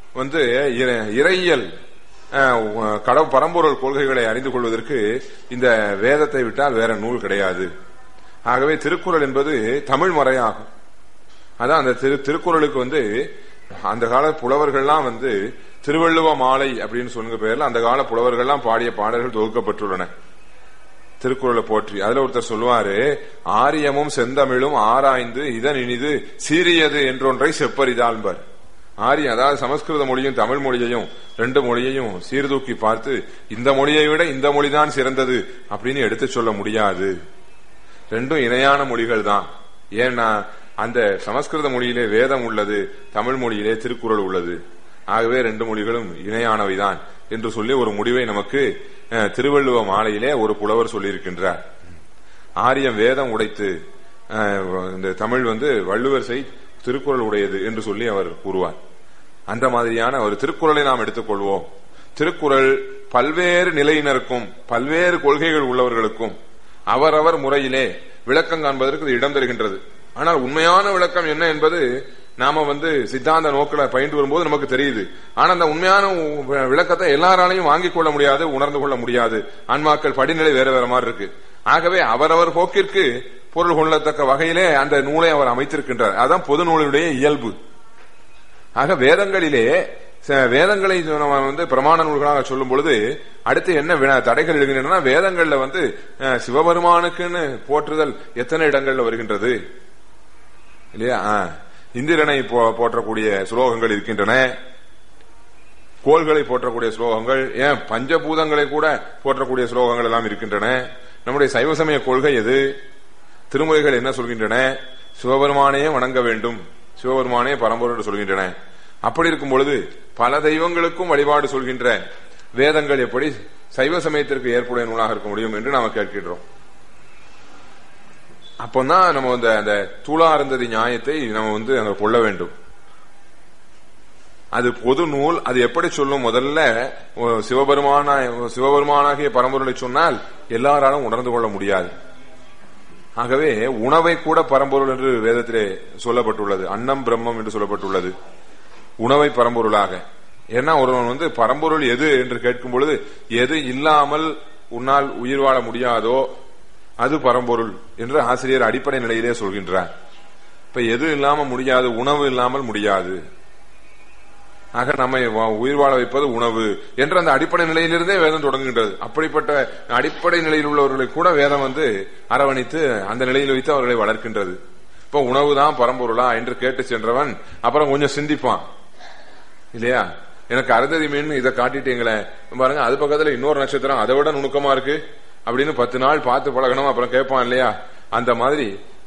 இறையியல் கடவுள் பரம்பொருள் கொள்கைகளை அறிந்து கொள்வதற்கு இந்த வேதத்தை விட்டால் வேற நூல் கிடையாது. ஆகவே திருக்குறள் என்பது தமிழ் மறையாகும். அதான் அந்த திருக்குறளுக்கு அந்த கால புலவர்கள்லாம் திருவள்ளுவ மாலை அப்படின்னு சொல்லுங்க பேர்ல அந்த கால புலவர்கள்லாம் பாடிய பாடல்கள் தொகுக்கப்பட்டுள்ளன திருக்குறளை போற்றி. அதுல ஒருத்தர் சொல்லுவாரு, ஆரியமும் செந்தமிழும் ஆராய்ந்து இதன் இனிது சீரியது என்றொன்றை செப்பரிதால்பர். ஆரியம் அதாவது சமஸ்கிருத மொழியும் தமிழ் மொழியையும் ரெண்டு மொழியையும் சீர்தூக்கி பார்த்து இந்த மொழியை விட இந்த மொழிதான் சிறந்தது அப்படின்னு எடுத்து சொல்ல முடியாது. ரெண்டும் இணையான மொழிகள் தான். ஏன்னா அந்த சமஸ்கிருத மொழியிலே வேதம் உள்ளது, தமிழ் மொழியிலே திருக்குறள் உள்ளது. ஆகவே ரெண்டு மொழிகளும் இணையானவைதான் என்று சொல்லி ஒரு முடிவை நமக்கு திருவள்ளுவ மாலையிலே ஒரு புலவர் சொல்லியிருக்கின்றார். ஆரியம் வேதம் உடைத்து இந்த தமிழ் வள்ளுவர் செய் திருக்குறள் உடையது என்று சொல்லி அவர் கூறுவார். அந்த மாதிரியான ஒரு திருக்குறளை நாம் எடுத்துக்கொள்வோம். திருக்குறள் பல்வேறு நிலையினருக்கும் பல்வேறு கொள்கைகள் உள்ளவர்களுக்கும் அவரவர் முறையிலே விளக்கம் காண்பதற்கு இடம் தருகின்றது. ஆனால் உண்மையான விளக்கம் என்ன என்பது நாம சித்தாந்த நோக்கில பயின்று வரும்போது நமக்கு தெரியுது. ஆனா அந்த உண்மையான விளக்கத்தை எல்லாராலையும் வாங்கிக் கொள்ள முடியாது, உணர்ந்து கொள்ள முடியாது. ஆன்மாக்கள் படிநிலை வேற வேற மாதிரி இருக்கு. ஆகவே அவரவர் போக்கிற்கு பொருள் கொள்ளத்தக்க வகையிலே அந்த நூலை அவர் அமைத்திருக்கின்றார். அதான் பொது நூலினுடைய இயல்பு. ஆக வேதங்களிலே வேதங்களை பிரமாண நூல்களாக சொல்லும் பொழுது அடுத்து என்ன தடைகள் எழுகின்றன? வேதங்கள்ல சிவபெருமானுக்குன்னு போற்றுதல் எத்தனை இடங்கள்ல வருகின்றது இல்லையா? இந்திரனை போற்றக்கூடிய ஸ்லோகங்கள் இருக்கின்றன, கோள்களை போற்றக்கூடிய ஸ்லோகங்கள், ஏன் பஞ்சபூதங்களை கூட போற்றக்கூடிய ஸ்லோகங்கள் எல்லாம் இருக்கின்றன. நம்முடைய சைவ சமய கொள்கை எது? திருமுறைகள் என்ன சொல்கின்றன? சிவபெருமானையே வணங்க வேண்டும், சிவபெருமானே பரம்பொருள் என்று சொல்கின்றன. அப்படி இருக்கும் பொழுது பல தெய்வங்களுக்கும் வழிபாடு சொல்கின்ற வேதங்கள் எப்படி சைவ சமயத்திற்கு ஏற்புடைய நூலாக இருக்க முடியும் என்று நாம கேட்கின்றோம். அப்பதான் நம்ம அந்த தூளார்ந்ததி நியாயத்தை நம்ம அங்க கொள்ள வேண்டும். அது பொது நூல். அது எப்படி சொல்லும்? முதல்ல சிவபெருமானாகிய பரம்பொருளை சொன்னால் எல்லாராலும் உணர்ந்து கொள்ள முடியாது. ஆகவே உணவை கூட பரம்பொருள் என்று வேதத்திலே சொல்லப்பட்டுள்ளது. அன்னம் பிரம்மம் என்று சொல்லப்பட்டுள்ளது, உணவை பரம்பொருளாக. ஏன்னா ஒருவன் பரம்பொருள் எது என்று கேட்கும் பொழுது எது இல்லாமல் உன்னால் உயிர் வாழ முடியாதோ அது பரம்பொருள் என்று ஆசிரியர் அடிப்படை நிலையிலே சொல்கின்றார். இப்ப எது இல்லாம முடியாது, உணவு இல்லாமல் முடியாது. ஆக நம்மை உயிர் வாழ வைப்பது உணவு என்ற அந்த அடிப்படை நிலையிலிருந்தே வேதம் தொடங்குகின்றது. அப்படிப்பட்ட அடிப்படை நிலையில் உள்ளவர்களை கூட வேதம் அரவணைத்து அந்த நிலையில் வைத்து அவர்களை வளர்க்கின்றது. இப்ப உணவுதான் பரம்பொருளா என்று கேட்டு சென்றவன் அப்புறம் கொஞ்சம் சிந்திப்பான் இல்லையா? எனக்கு அருந்ததி மீன் இதை காட்டிட்டீங்களே பாருங்க, அது பக்கத்துல இன்னொரு நட்சத்திரம் அதை விட நுணுக்கமா இருக்கு அப்படின்னு 10 நாள் பார்த்து பழகணும், அப்புறம் கேட்பான் இல்லையா? அந்த மாதிரி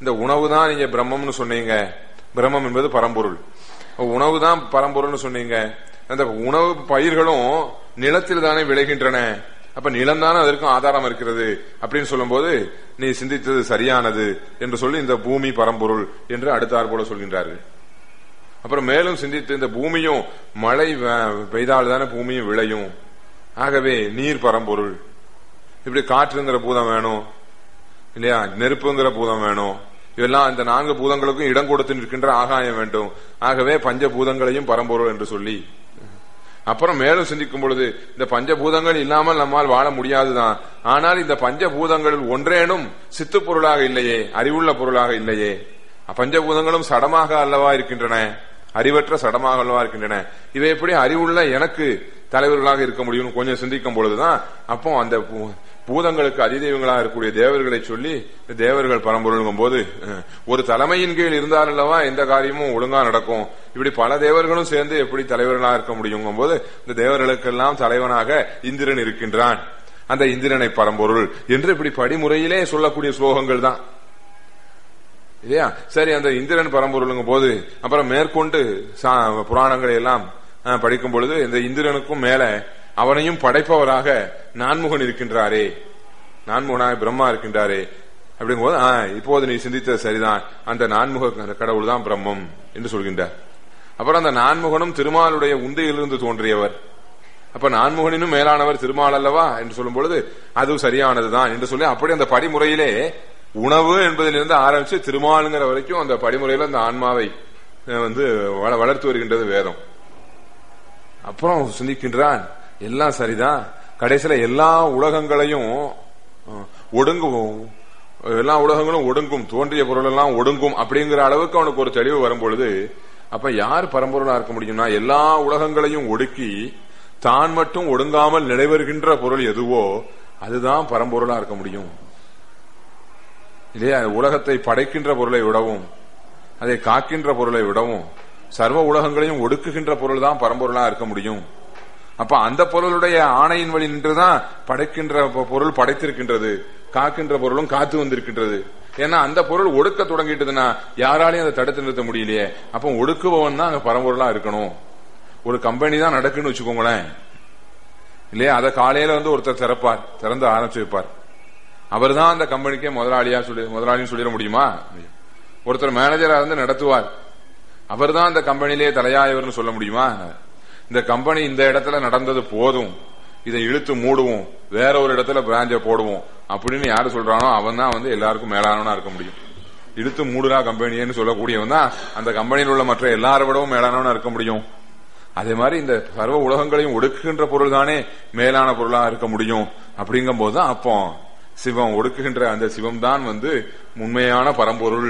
இந்த உணவு தான் நீங்க பிரம்மம்னு சொன்னீங்க, பிரம்மம் என்பது பரம்பொருள், உணவு தான் பரம்பொருள்னு சொன்னீங்க. அந்த உணவு பயிர்களும் நிலத்தில் தானே விளைகின்றன, அப்ப நிலம் தானே அதற்கும் ஆதாரம் இருக்கிறது அப்படின்னு சொல்லும் போது நீ சிந்தித்தது சரியானது என்று சொல்லி இந்த பூமி பரம்பொருள் என்று அடுத்தாற் போல சொல்கின்றார்கள். அப்புறம் மேலும் சிந்தித்து இந்த பூமியும் மழை பெய்தால் தானே பூமியும் விளையும், ஆகவே நீர் பரம்பொருள். இப்படி காற்றுங்கிற பூதம் வேணும் இல்லையா, நெருப்புங்கிற பூதம் வேணும், இதெல்லாம் இந்த 4 பூதங்களுக்கும் இடம் கொடுத்து நிற்கின்ற ஆகாயம் வேண்டும், ஆகவே பஞ்சபூதங்களையும் பரம்பொருள் என்று சொல்லி அப்புறம் மேலும் சிந்திக்கும் பொழுது இந்த பஞ்சபூதங்கள் இல்லாமல் நம்மால் வாழ முடியாதுதான். ஆனால் இந்த பஞ்சபூதங்களில் ஒன்றேனும் சித்து பொருளாக இல்லையே, அறிவுள்ள பொருளாக இல்லையே. பஞ்சபூதங்களும் சடமாக அல்லவா இருக்கின்றன, அறிவற்ற சடமாக அல்லவா இருக்கின்றன. இவை எப்படி அறிவுள்ள எனக்கு தலைவர்களாக இருக்க முடியும் கொஞ்சம் சிந்திக்கும் பொழுதுதான் அப்போ அந்த பூதங்களுக்கு அதிதெய்வங்களாக இருக்கக்கூடிய தேவர்களை சொல்லி தேவர்கள் பரம்பொருளுங்கும் போது ஒரு தலைமையின் கீழ் இருந்தால் அல்லவா எந்த காரியமும் ஒழுங்கா நடக்கும். இப்படி பல தேவர்களும் சேர்ந்து எப்படி தலைவர்களாக இருக்க முடியும் போது இந்த தேவர்களுக்கெல்லாம் தலைவனாக இந்திரன் இருக்கின்றான், அந்த இந்திரனை பரம்பொருள் என்று இப்படி படிமுறையிலே சொல்லக்கூடிய ஸ்லோகங்கள் தான் இல்லையா. சரி, அந்த இந்திரன் பரம்பொருளுங்கும் போது அப்புறம் மேற்கொண்டு புராணங்களை எல்லாம் படிக்கும் பொழுது இந்த இந்திரனுக்கும் மேல அவனையும் படைப்பவராக நான்முகன் இருக்கின்றாரே, நான்முகனாக பிரம்மா இருக்கின்றாரே. அப்படிங்கும்போது இப்போது நீ சிந்தித்தது சரிதான், அந்த நான்முக கடவுள் தான் பிரம்மம் என்று சொல்கின்றார். அப்புறம் அந்த நான்முகனும் திருமாலுடைய உந்தையிலிருந்து தோன்றியவர், அப்ப நான்முகனினும் மேலானவர் திருமால் அல்லவா என்று சொல்லும் பொழுது அது சரியானதுதான் என்று சொல்லி அப்படி அந்த படிமுறையிலே உணவு என்பதிலிருந்து ஆரம்பிச்சு திருமாலுங்கிற வரைக்கும் அந்த படிமுறையில அந்த ஆன்மாவை வளர்த்து வருகின்றது வேதம். அப்புறம் சிந்திக்கின்றான், எல்லாம் சரிதான், கடைசியில எல்லா உலகங்களையும் ஒடுங்கும், எல்லா உலகங்களும் ஒடுங்கும், தோன்றிய பொருள் எல்லாம் ஒடுங்கும் அப்படிங்கிற அளவுக்கு அவனுக்கு ஒரு தெளிவு வரும் பொழுது அப்ப யார் பரம்பொருளா இருக்க முடியும்னா எல்லா உலகங்களையும் ஒடுக்கி தான் மட்டும் ஒடுங்காமல் நிலைவருகின்ற பொருள் எதுவோ அதுதான் பரம்பொருளா இருக்க முடியும் இல்லையா. உலகத்தை படைக்கின்ற பொருளை விடவும் அதை காக்கின்ற பொருளை விடவும் சர்வ உலகங்களையும் ஒடுக்குகின்ற பொருள் தான் பரம்பொருளா இருக்க முடியும். அப்ப அந்த பொருளுடைய ஆணையின் வழி நின்றுதான் படைக்கின்ற பொருள் படைத்திருக்கின்றது, காக்கின்ற பொருளும் காத்து வந்திருக்கின்றது. ஏன்னா அந்த பொருள் ஒடுக்க தொடங்கிட்டதுன்னா யாராலையும் அதை தடுத்து நிறுத்த முடியலையே. அப்ப ஒடுக்குபவன் தான் அங்க பரம்பொருளா இருக்கணும். ஒரு கம்பெனி தான் நடக்குன்னு வச்சுக்கோங்களேன் இல்லையா, அதை காலையில ஒருத்தர் திறந்து ஆரம்பிச்சு வைப்பார், அவர் தான் அந்த கம்பெனிக்கே முதலாளின்னு சொல்லிட முடியுமா? ஒருத்தர் மேனேஜரா இருந்து நடத்துவார், அவர் தான் அந்த கம்பெனிலேயே தலையாயவர்னு சொல்ல முடியுமா? இந்த கம்பெனி இந்த இடத்துல நடந்தது போதும், இதை இழுத்து மூடுவோம், வேற ஒரு இடத்துல பிராஞ்ச போடுவோம் அப்படின்னு யாரு சொல்றானோ அவன் தான் எல்லாருக்கும் மேலானவனா இருக்க முடியும். இழுத்து மூடுறா கம்பெனின்னு சொல்லக்கூடியவன் தான் அந்த கம்பெனியில் உள்ள மற்ற எல்லாரை விடவும் மேலானவனா இருக்க முடியும். அதே மாதிரி இந்த சர்வ உலகங்களையும் ஒடுக்குகின்ற பொருள் தானே மேலான பொருளா இருக்க முடியும். அப்படிங்கும் போதுதான் அப்போ சிவம் ஒடுக்குகின்ற அந்த சிவம் தான் உண்மையான பரம்பொருள்.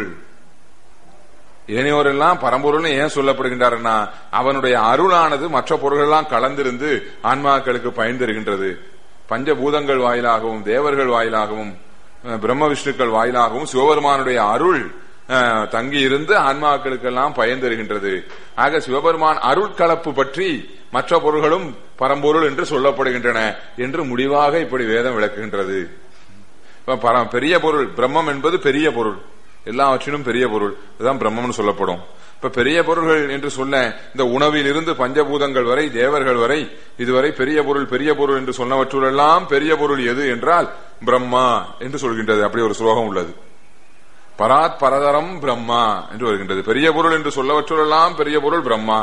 ஏனையோரெல்லாம் பரம்பொருள் ஏன் சொல்லப்படுகின்றார்னா அவனுடைய அருளானது மற்ற பொருள்கள் எல்லாம் கலந்திருந்து ஆன்மாக்களுக்கு பயன் தருகின்றது. பஞ்சபூதங்கள் வாயிலாகவும் தேவர்கள் வாயிலாகவும் பிரம்ம விஷ்ணுக்கள் வாயிலாகவும் சிவபெருமானுடைய அருள் தங்கி இருந்து ஆன்மாக்களுக்கெல்லாம் பயன் தருகின்றது. ஆக சிவபெருமான் அருள் கலப்பு பற்றி மற்ற பொருள்களும் பரம்பொருள் என்று சொல்லப்படுகின்றன என்று முடிவாக இப்படி வேதம் விளக்குகின்றது. பெரிய பொருள் பிரம்மம் என்பது பெரிய பொருள், எல்லாவற்றிலும் பெரிய பொருள், இதுதான் பிரம்மம்னு சொல்லப்படும். இப்ப பெரிய பொருள்கள் என்று சொல்ல இந்த உணவில் இருந்து பஞ்சபூதங்கள் வரை தேவர்கள் வரை இதுவரை பெரிய பொருள் என்று சொன்னவற்றுள்ளெல்லாம் பெரிய பொருள் எது என்றால் பிரம்மா என்று சொல்கின்றது. அப்படி ஒரு ஸ்லோகம் உள்ளது. பராத் பரதரம் பிரம்மா என்று வருகின்றது. பெரிய பொருள் என்று சொல்லவற்றுள்ளெல்லாம் பெரிய பொருள் பிரம்மா.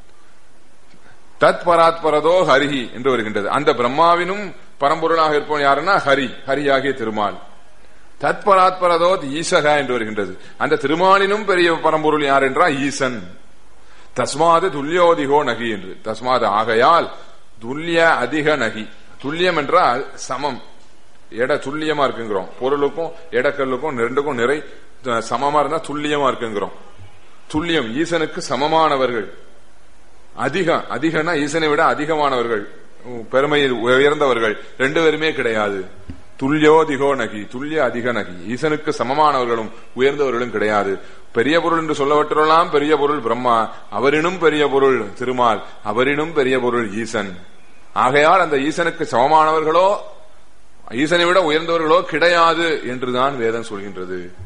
தத் பராத் பரதோ ஹரிஹி என்று வருகின்றது. அந்த பிரம்மாவினும் பரம்பொருளாக இருப்பவன் யாருன்னா ஹரியாகிய திருமால். தத்பராத்பரதோ ஈசக என்று வருகின்றது. அந்த திருமாலினும் பெரிய பரம்பொருள் யார் என்றால் ஈசன். தஸ்மாது துல்லியோதிகோ நகி என்று, தஸ்மாது ஆகையால் துல்லிய அதிக நகி. துல்லியம் என்றால் சமம், எடை துல்லியமா இருக்குங்கிறோம். பொருளுக்கும் எடக்கல்லுக்கும் ரெண்டுக்கும் நிறை சமமா இருந்தா துல்லியமா இருக்குங்கிறோம். துல்லியம் ஈசனுக்கு சமமானவர்கள். அதிகனா ஈசனை விட அதிகமானவர்கள், பெருமையில் உயர்ந்தவர்கள் ரெண்டு பேருமே கிடையாது. துல்லியோதிகோ நகி, துல்லிய அதிக நகி, ஈசனுக்கு சமமானவர்களும் உயர்ந்தவர்களும் கிடையாது. பெரிய பொருள் என்று சொல்லவற்றெல்லாம் பெரிய பொருள் பிரம்மா, அவரினும் பெரிய பொருள் திருமால், அவரினும் பெரிய பொருள் ஈசன். ஆகையால் அந்த ஈசனுக்கு சமமானவர்களோ ஈசனை விட உயர்ந்தவர்களோ கிடையாது என்றுதான் வேதம் சொல்கின்றது.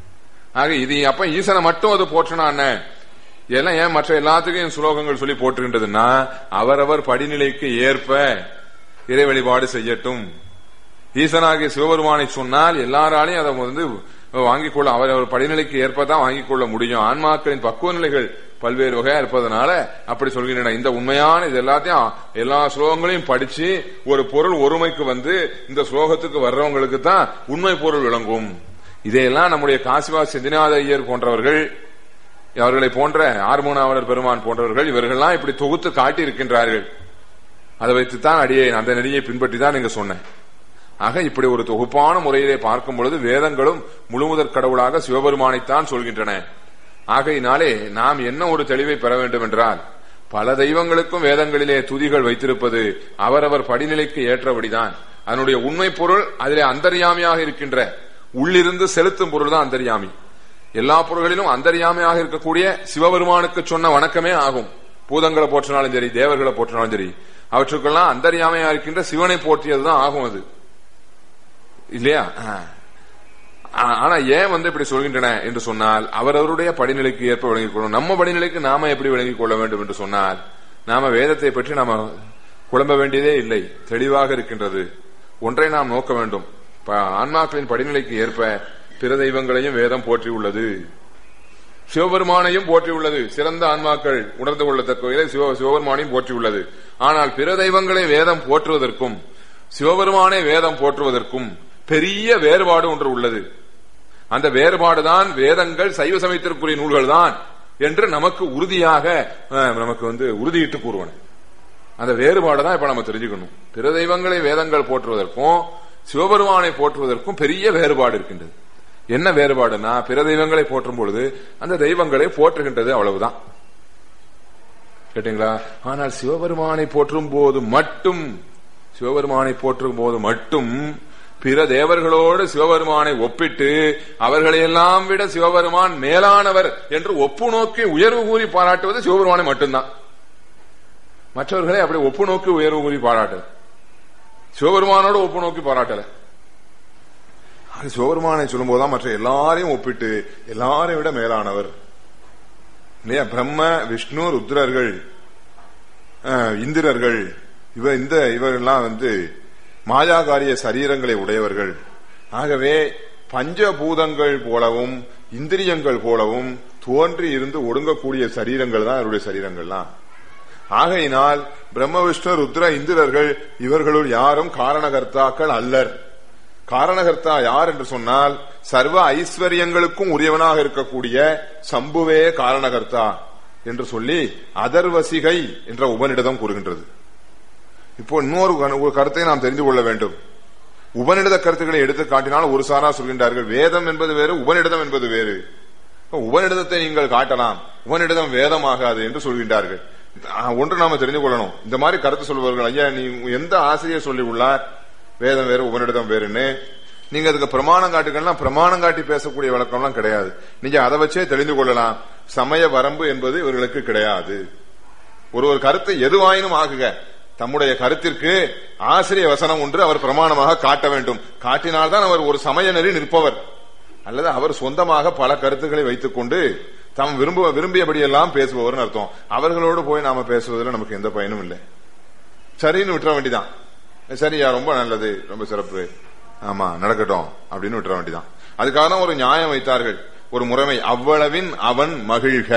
ஆக இது அப்ப ஈசனை மட்டும் அது போற்றினான். எல்லாம் ஏன் மற்ற எல்லாத்துக்கும் ஸ்லோகங்கள் சொல்லி போட்டுகின்றதுன்னா அவரவர் படிநிலைக்கு ஏற்ப இறை வழிபாடு செய்யட்டும். ஈசனாகிய சிவபெருமானை சொன்னால் எல்லாராலையும் அதை வாங்கிக் கொள்ள அவரவர் படிநிலைக்கு ஏற்பதான் வாங்கிக் கொள்ள முடியும். ஆன்மாக்களின் பக்குவ நிலைகள் பல்வேறு வகையா இருப்பதனால அப்படி சொல்கின்றன. இந்த உண்மையான இது எல்லாத்தையும் எல்லா ஸ்லோகங்களையும் படிச்சு ஒரு பொருள் ஒருமைக்கு இந்த ஸ்லோகத்துக்கு வர்றவங்களுக்கு தான் உண்மை பொருள் விளங்கும். இதையெல்லாம் நம்முடைய காசிவா சிந்திநாத ஐயர் போன்றவர்கள், அவர்களை போன்ற ஆர்மோனாவலர் பெருமான் போன்றவர்கள் இவர்கள்லாம் இப்படி தொகுத்து காட்டி இருக்கின்றார்கள். அதை வைத்துத்தான் அடியே அந்த நெறியை பின்பற்றி தான் நீங்க சொன்னேன். ஆக இப்படி ஒரு தொகுப்பான முறையிலே பார்க்கும் பொழுது வேதங்களும் முழுமுதற் கடவுளாக சிவபெருமானைத்தான் சொல்கின்றன. ஆகையினாலே நாம் என்ன ஒரு தெளிவை பெற வேண்டும் என்றால், பல தெய்வங்களுக்கும் வேதங்களிலே துதிகள் வைத்திருப்பது அவரவர் படிநிலைக்கு ஏற்றபடிதான். அதனுடைய உண்மை பொருள் அதிலே அந்தர்யாமியாக இருக்கின்ற உள்ளிருந்து செலுத்தும் பொருள் தான் அந்தர்யாமி. எல்லா பொருள்களிலும் அந்தர்யாமியாக இருக்கக்கூடிய சிவபெருமானுக்கு சொன்ன வணக்கமே ஆகும். பூதங்களை போற்றினாலும் சரி, தேவர்களை போற்றினாலும் சரி, அவற்றுக்கெல்லாம் அந்தர்யாமையா இருக்கின்ற சிவனை போற்றியதுதான் ஆகும் அது இல்லையா? ஆனா ஏன் இப்படி சொல்கின்றன என்று சொன்னால், அவரவருடைய படிநிலைக்கு ஏற்ப விளங்கிக் கொள்ளணும். நம்ம படிநிலைக்கு நாம எப்படி விளங்கிக் கொள்ள வேண்டும் என்று சொன்னால், நாம வேதத்தை பற்றி நாம குழம்ப வேண்டியதே இல்லை, தெளிவாக இருக்கின்றது. ஒன்றை நாம் நோக்க வேண்டும், ஆன்மாக்களின் படிநிலைக்கு ஏற்ப பிற தெய்வங்களையும் வேதம் போற்றியுள்ளது, சிவபெருமானையும் போற்றியுள்ளது. சிறந்த ஆன்மாக்கள் உணர்ந்து கொள்ளத்தக்க வகையில் சிவபெருமானையும் போற்றியுள்ளது. ஆனால் பிற தெய்வங்களை வேதம் போற்றுவதற்கும் சிவபெருமானை வேதம் போற்றுவதற்கும் பெரிய வேறுபாடு ஒன்று உள்ளது. அந்த வேறுபாடுதான் வேதங்கள் சைவ சமயத்திற்குரிய நூல்கள் தான் என்று நமக்கு உறுதியாக உறுதியிட்டு கூறுவன. அந்த வேறுபாடு தான் இப்ப நம்ம தெரிஞ்சுக்கணும். பிற தெய்வங்களை வேதங்கள் போற்றுவதற்கும் சிவபெருமானை போற்றுவதற்கும் பெரிய வேறுபாடு இருக்கின்றது. என்ன வேறுபாடுனா, பிற தெய்வங்களை போற்றும் பொழுது அந்த தெய்வங்களை போற்றுகின்றது, அவ்வளவுதான். கேட்டீங்களா? ஆனால் சிவபெருமானை போற்றும் போது மட்டும் பிற தேவர்களோடு சிவபெருமானை ஒப்பிட்டு அவர்களையெல்லாம் விட சிவபெருமான் மேலானவர் என்று ஒப்பு நோக்கி உயர்வு கூறி பாராட்டுவது சிவபெருமானை மட்டும்தான். மற்றவர்களை அப்படி ஒப்பு நோக்கி உயர்வு கூறி பாராட்டு, சிவபெருமானோடு ஒப்பு நோக்கி பாராட்டல. சிவபெருமானை சொல்லும் போதுதான் மற்ற எல்லாரையும் ஒப்பிட்டு எல்லாரையும் விட மேலானவர் இல்லையா? பிரம்ம, விஷ்ணு, ருத்ரர்கள், இந்திரர்கள், இவரெல்லாம் மாயாகாரிய சரீரங்களை உடையவர்கள். ஆகவே பஞ்சபூதங்கள் போலவும் இந்திரியங்கள் போலவும் தோன்றி இருந்து ஒடுங்கக்கூடிய சரீரங்கள் தான் அவருடைய சரீரங்கள்லாம். ஆகையினால் பிரம்ம, விஷ்ணு, ருத்ர, இந்திரர்கள் இவர்களுள் யாரும் காரணகர்த்தாக்கள் அல்லர். காரணகர்த்தா யார் என்று சொன்னால், சர்வ ஐஸ்வர்யங்களுக்கும் உரியவனாக இருக்கக்கூடிய சம்புவே காரணகர்த்தா என்று சொல்லி அதர்வசிகை என்ற உபநிடதம் கூறுகின்றது. இப்போ இன்னொரு கருத்தை நாம் தெரிந்து கொள்ள வேண்டும். உபநிடத கருத்துக்களை எடுத்து காட்டினால் ஒரு சாரா சொல்கின்றார்கள், வேதம் என்பது வேறு, உபநிடதம் என்பது வேறு. உபநிடதத்தை நீங்கள் காட்டலாம், உபநிடதம் வேதமாகாது என்று சொல்கின்றார்கள். ஒன்று நாம தெரிந்து கொள்ளணும். இந்த மாதிரி கருத்து சொல்பவர்கள், ஐயா நீ எந்த ஆசிரியர் சொல்லி உள்ளார் வேதம் வேறு உபநிடதம் வேறுன்னு? நீங்க அதுக்கு பிரமாணம் காட்டுகள்லாம் பிரமாணம் காட்டி பேசக்கூடிய வழக்கம்லாம் கிடையாது. நீங்க அதை வச்சே தெரிந்து கொள்ளலாம். சமய வரம்பு என்பது இவர்களுக்கு கிடையாது. ஒரு கருத்தை எதுவாயினும் ஆகுக, தம்முடைய கருத்திற்கு ஆசிரிய வசனம் ஒன்று அவர் பிரமாணமாக காட்ட வேண்டும். காட்டினால்தான் அவர் ஒரு சமய நெறி நிற்பவர். அல்லது அவர் சொந்தமாக பல கருத்துக்களை வைத்துக் கொண்டு தாம் விரும்பியபடியெல்லாம் பேசுபவர் அர்த்தம். அவர்களோடு போய் நாம பேசுவதில் நமக்கு எந்த பயனும் இல்லை. சரின்னு விட்டுற வேண்டிதான். சரியா, ரொம்ப நல்லது, ரொம்ப சிறப்பு, ஆமா நடக்கட்டும் அப்படின்னு விட்டுற வேண்டிதான். அதுக்காக தான் ஒரு நியாயம் வைத்தார்கள், ஒரு முறைமை. அவ்வளவின் அவன் மகிழ்க.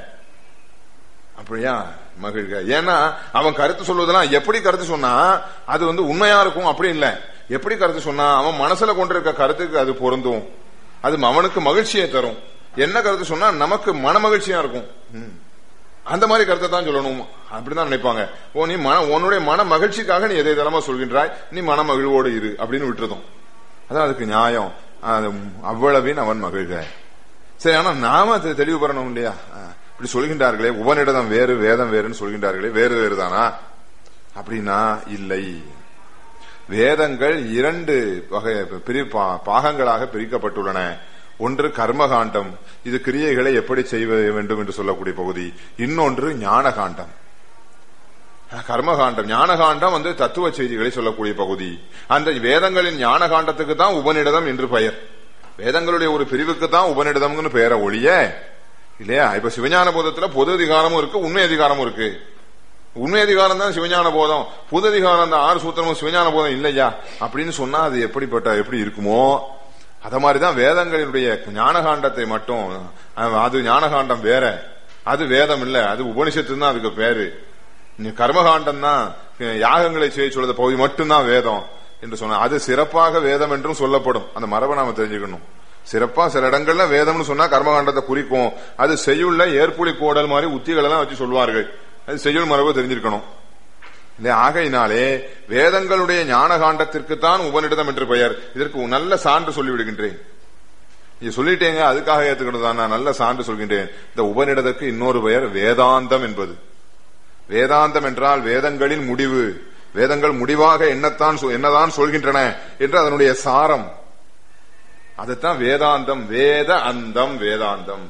அப்படியா? மகிழ்க. ஏன்னா அவன் கருத்து சொல்வதெல்லாம் எப்படி கருத்து சொன்னா அது உண்மையா இருக்கும் அப்படி இல்ல. எப்படி கருத்து சொன்னா அவன் மனசுல கொண்டிருக்க கருத்துக்கு அது பொருந்தும், அது அவனுக்கு மகிழ்ச்சியை தரும். என்ன கருத்து சொன்னா நமக்கு மன மகிழ்ச்சியா இருக்கும், அந்த மாதிரி கருத்தை தான் சொல்லணும் அப்படிதான் நினைப்பாங்க. நீ உன்னுடைய மன மகிழ்ச்சிக்காக நீ எதை இதெல்லாம சொல்கின்றாய், நீ மன மகிழ்வோடு இரு அப்படின்னு விட்டுறதும் அதான் அதுக்கு நியாயம். அவ்வளவின் அவன் மகிழ்க. சரி, ஆனா நாம தெளிவு பெறணும் இல்லையா? இப்படி சொல்கின்றார்களே, உபநிடதம் வேறு வேதம் வேறுன்னு சொல்கின்றார்களே, வேறு வேறுதானா அப்படின்னா இல்லை. வேதங்கள் இரண்டு வகை பாகங்களாக பிரிக்கப்பட்டுள்ளன. ஒன்று கர்மகாண்டம், இது கிரியைகளை எப்படி செய்ய வேண்டும் என்று சொல்லக்கூடிய பகுதி. இன்னொன்று ஞானகாண்டம். கர்மகாண்டம், ஞானகாண்டம் தத்துவ செய்திகளை சொல்லக்கூடிய பகுதி. அந்த வேதங்களின் ஞானகாண்டத்துக்கு தான் உபநிடதம் என்று பெயர். வேதங்களுடைய ஒரு பிரிவுக்கு தான் உபநிடதம்னு பேர ஒழிய இல்லையா. இப்ப சிவஞான போதத்துல பொது அதிகாரமும் இருக்கு, உண்மை அதிகாரமும் இருக்கு. உண்மை அதிகாரம் தான் சிவஞான போதம், பொது அதிகாரம் தான் 6 சூத்திரமும் சிவஞான போதம் இல்லையா அப்படின்னு சொன்னா அது எப்படி இருக்குமோ அத மாதிரிதான் வேதங்களினுடைய ஞானகாண்டத்தை மட்டும், அது ஞானகாண்டம் வேற, அது வேதம் இல்ல, அது உபனிஷத்து தான் அதுக்கு பேரு. கர்மகாண்டம் தான் யாகங்களை செய்ய சொல்றது பகுதி மட்டும்தான் வேதம் என்று சொன்ன அது சிறப்பாக வேதம் என்றும் சொல்லப்படும். அந்த மரபை நாம தெரிஞ்சுக்கணும். சிறப்பா சில இடங்கள்ல வேதம்னு சொன்னா கர்மகாண்டத்தை குறிக்கும். அது செய்யுள்ள ஏற்புலி கோடல் மாதிரி உத்திகள் எல்லாம் வச்சு சொல்வார்கள். அது செய்யுள் மரபு தெரிஞ்சிருக்கணும். ஆகையினாலே வேதங்களுடைய ஞானகாண்டத்திற்கு தான் உபநிடதம் என்று பெயர். இதற்கு நல்ல சான்று சொல்லிவிடுகின்றேன். இது சொல்லிட்டேங்க அதுக்காக ஏத்துக்கணும் தான், நான் நல்ல சான்று சொல்கின்றேன். இந்த உபநிடதற்கு இன்னொரு பெயர் வேதாந்தம் என்பது. வேதாந்தம் என்றால் வேதங்களின் முடிவு, வேதங்கள் முடிவாக என்னதான் சொல்கின்றன என்று அதனுடைய சாரம், அதுதான் வேதாந்தம். வேத அந்தம் வேதாந்தம்.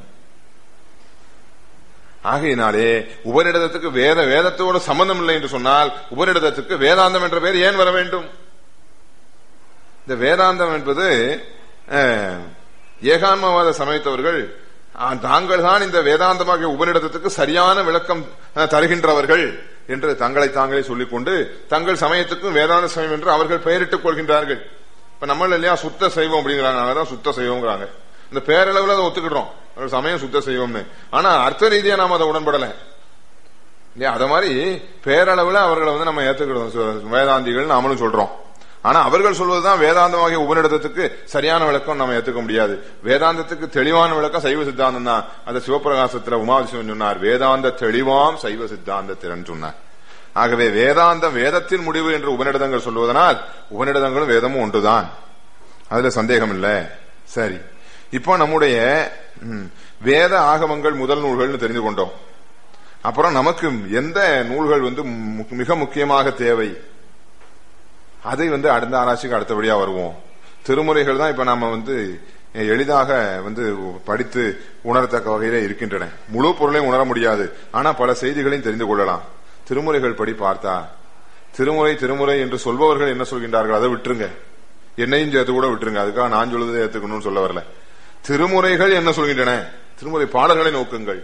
ஆகையினாலே உபநிடதத்துக்கு வேதத்தோடு சம்பந்தம் இல்லை என்று சொன்னால் உபநிடதத்துக்கு வேதாந்தம் என்ற பெயர் ஏன் வர வேண்டும்? இந்த வேதாந்தம் என்பது ஏகான்மவாத சமயத்தவர்கள் தாங்கள் தான் இந்த வேதாந்தமாக உபநிடதத்துக்கு சரியான விளக்கம் தருகின்றவர்கள் என்று தங்களை தாங்களே சொல்லிக் கொண்டு தங்கள் சமயத்துக்கும் வேதாந்த சமயம் என்று அவர்கள் பெயரிட்டுக் கொள்கின்றார்கள். இப்ப நம்ம இல்லையா சுத்த சைவம் அப்படிங்கிறாங்க, சுத்த சைவம்ங்கிறாங்க. இந்த பேரளவுல அதை ஒத்துக்கிடுறோம், சமயம் சுத்த செய்வோம்னு. ஆனா அர்த்த ரீதியா நாம அதை உடன்படல இல்லையா. அத மாதிரி பேரளவுல அவர்களை நம்ம ஏத்துக்கிடுறோம், வேதாந்திகள் நாமளும் சொல்றோம். ஆனா அவர்கள் சொல்வதுதான் வேதாந்தமாகிய உபநிடதத்துக்கு சரியான விளக்கம் நம்ம ஏத்துக்க முடியாது. வேதாந்தத்துக்கு தெளிவான விளக்கம் சைவ சித்தாந்தம் தான். அந்த சிவபிரகாசத்துல உமாதிசிவன் சொன்னார், வேதாந்த தெளிவாம் சைவ சித்தாந்த திறன் சொன்னார். ஆகவே வேதாந்தம் வேதத்தின் முடிவு என்று உபநிடதங்கள் சொல்வதனால் உபநிடதங்களும் வேதமும் ஒன்றுதான், அதுல சந்தேகம் இல்லை. சரி, இப்போ நம்முடைய வேத ஆகமங்கள் முதல் நூல்கள் தெரிந்து கொண்டோம். அப்புறம் நமக்கு எந்த நூல்கள் மிக முக்கியமாக தேவை, அதை அடுத்த ஆராய்ச்சிக்கு அடுத்தபடியா வருவோம். திருமுறைகள் தான் இப்ப நாம எளிதாக படித்து உணரத்தக்க வகையில இருக்கின்றன. முழு பொருளையும் உணர முடியாது, ஆனா பல செய்திகளையும் தெரிந்து கொள்ளலாம். திருமுறைகள் படி பார்த்தா திருமுறை என்று சொல்பவர்கள் என்ன சொல்கின்றார்கள் அதை விட்டுருங்க, என்னையும் சேர்த்து கூட விட்டுருங்க, அதுக்காக நான் சொல்லுவதை ஏத்துக்கணும்னு சொல்ல வரல. திருமுறைகள் என்ன சொல்கின்றன, திருமுறை பாடல்களை நோக்குங்கள்.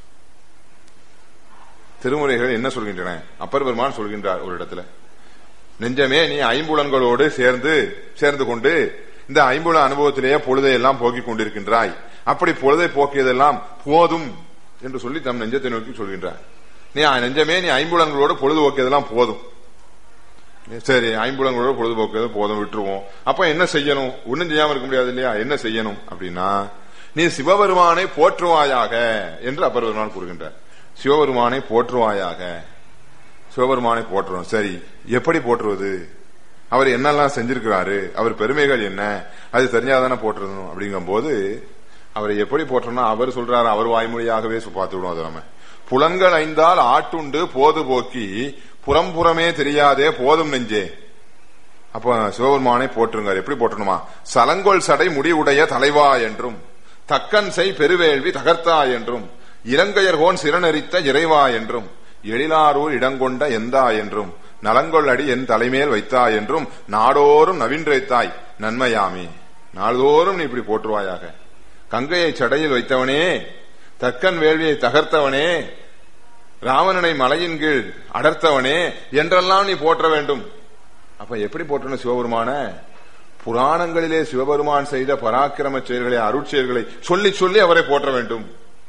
திருமுறைகள் என்ன சொல்கின்றன? அப்பர் பெருமான் சொல்கின்றார் ஒரு இடத்துல, நெஞ்சமே நீ ஐம்புலன்களோடு சேர்ந்து கொண்டு இந்த ஐம்புல அனுபவத்திலேயே பொழுதை எல்லாம் போக்கிக் கொண்டிருக்கின்றாய். அப்படி பொழுதை போக்கியதெல்லாம் போதும் என்று சொல்லி தம் நெஞ்சத்தை நோக்கி சொல்கின்றார். நீ நெஞ்சமே நீ ஐம்புலன்களோடு பொழுது போக்கியதெல்லாம் போதும். சரி, ஐம்புலங்களோட பொழுதுபோக்கு போதும், விட்டுருவோம். அப்ப என்ன செய்யணும்? ஒன்னும் செய்யாம இருக்க முடியாது இல்லையா. என்ன செய்யணும் அப்படின்னா, நீ சிவபெருமானை போற்றுவாயாக என்று அப்பர் பெருமான் கூறுகின்றார். சிவபெருமானை போற்றுவாயாக, சிவபெருமானை போற்றுவோம். சரி, எப்படி போற்றுவது? அவர் என்னெல்லாம் செஞ்சிருக்கிறாரு, அவர் பெருமைகள் என்ன, அது தெரிஞ்சாதானே போற்றணும். அப்படிங்கும் போது அவரை எப்படி போற்றணும் அவர் சொல்றாரு, அவர் வாய்மொழியாகவே பார்த்து விடும். அது நம்ம புலன்கள் ஐந்தால் ஆட்டுண்டு போது போக்கி புறம்புறமே தெரியாதே போதும் நெஞ்சே. அப்ப சிவபெருமானை போற்றுங்க. எப்படி போற்றணுமா? சலங்கொள் சடை முடிவுடைய தலைவா என்றும் தக்கன் செய் பெருவேள்வி தகர்த்தா என்றும் இலங்கையர்கோன் சிறனெறித்த இறைவா என்றும் எழிலாரூர் இடங்கொண்ட எந்தா என்றும் நலங்கொள் அடி என் தலைமேல் வைத்தா என்றும் நாடோறும் நவீன்றைத்தாய் நன்மையாமே. நாள்தோறும் நீ இப்படி போற்றுவாயாக. கங்கையை சடையில் வைத்தவனே, தக்கன் வேள்வியை தகர்த்தவனே, ராவணனை மலையின் கீழ் அடர்த்தவனே என்றெல்லாம் நீ போற்ற வேண்டும். அப்ப எப்படி போற்றணும் சிவபெருமான? புராணங்களிலே சிவபெருமான் செய்த பராக்கிரம செயல்களை, அருட்செயல்களை சொல்லி சொல்லி அவரை போற்ற வேண்டும்.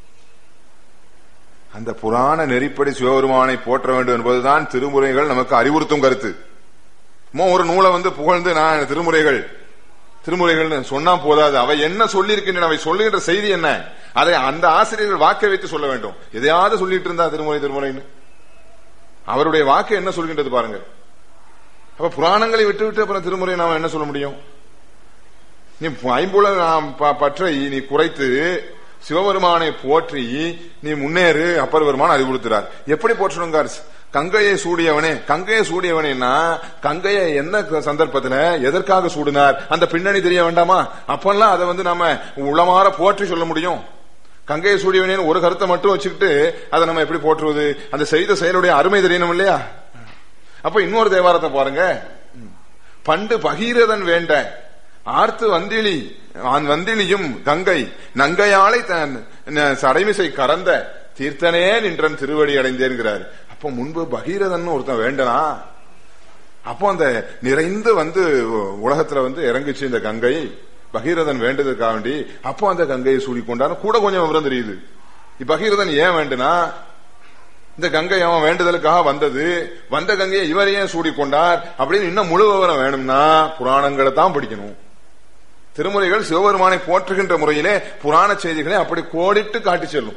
அந்த புராண நெறிப்படி சிவபெருமானை போற்ற வேண்டும் என்பதுதான் திருமுறைகள் நமக்கு அறிவுறுத்தும் கருத்து. ஒரு நூலை புகழ்ந்து நான் திருமுறைகள் சொன்னா போதாது. அவை என்ன சொல்லி இருக்கின்றன, அவை சொல்லுகின்ற செய்தி என்ன, அதை அந்த ஆசிரியர்கள் வாக்கை வைத்து சொல்ல வேண்டும். எதையாவது சொல்லிட்டு இருந்தா திருமுறைன்னு அவருடைய வாக்கு என்ன சொல்கின்றது பாருங்க. அப்ப புராணங்களை விட்டு அப்புறம் திருமுறை நாம என்ன சொல்ல முடியும்? நீ ஐம்புல பற்றை நீ குறைத்து சிவபெருமானை போற்றி நீ முன்னேறு அப்பர் பெருமான் அறிவுறுத்துறார். எப்படி போற்றணுங்க? கங்கையை சூடியவனே, கங்கையை சூடியவனேன்னா கங்கையை என்ன சந்தர்ப்பத்துல எதற்காக சூடினார் அந்த பின்னணி தெரிய வேண்டாமா? அப்பெல்லாம் அதை நாம உளமாற போற்றி சொல்ல முடியும். கங்கையை சூடியவனேன்னு ஒரு கருத்தை மட்டும் வச்சுக்கிட்டு அதை நம்ம எப்படி போற்றுவது? அந்த செய்த செயலுடைய அருமை தெரியணும் இல்லையா? அப்ப இன்னொரு தேவாரத்தை பாருங்க. பண்டு பகீரதன் வேண்ட ஆர்த்து வந்திலி வந்தினியும் கங்கை நங்கையாளை சடைமிசை கறந்த தீர்த்தனே நின்றன் திருவடி அடைந்தேன்கிறார். அப்போ முன்பு பகீரதன் ஒருத்தன் வேண்டனா, அப்போ அந்த நிறைந்து வந்து உலகத்துல வந்து இறங்குச்சு இந்த கங்கை, பகீரதன் வேண்டதுக்காக வேண்டி. அப்போ அந்த கங்கையை சூடிக்கொண்டார். கூட கொஞ்சம் விவரம் தெரியுது. பகீரதன் ஏன் வேண்டுனா, இந்த கங்கை அவன் வேண்டுதலுக்காக வந்தது, வந்த கங்கையை இவர் ஏன் சூடிக்கொண்டார் அப்படின்னு இன்னும் முழு விவரம் வேணும்னா புராணங்களை தான் படிக்கணும். திருமுறைகள் சிவபெருமானை போற்றுகின்ற முறையிலே புராண செய்திகளை அப்படி கோடிட்டு காட்டி செல்லும்,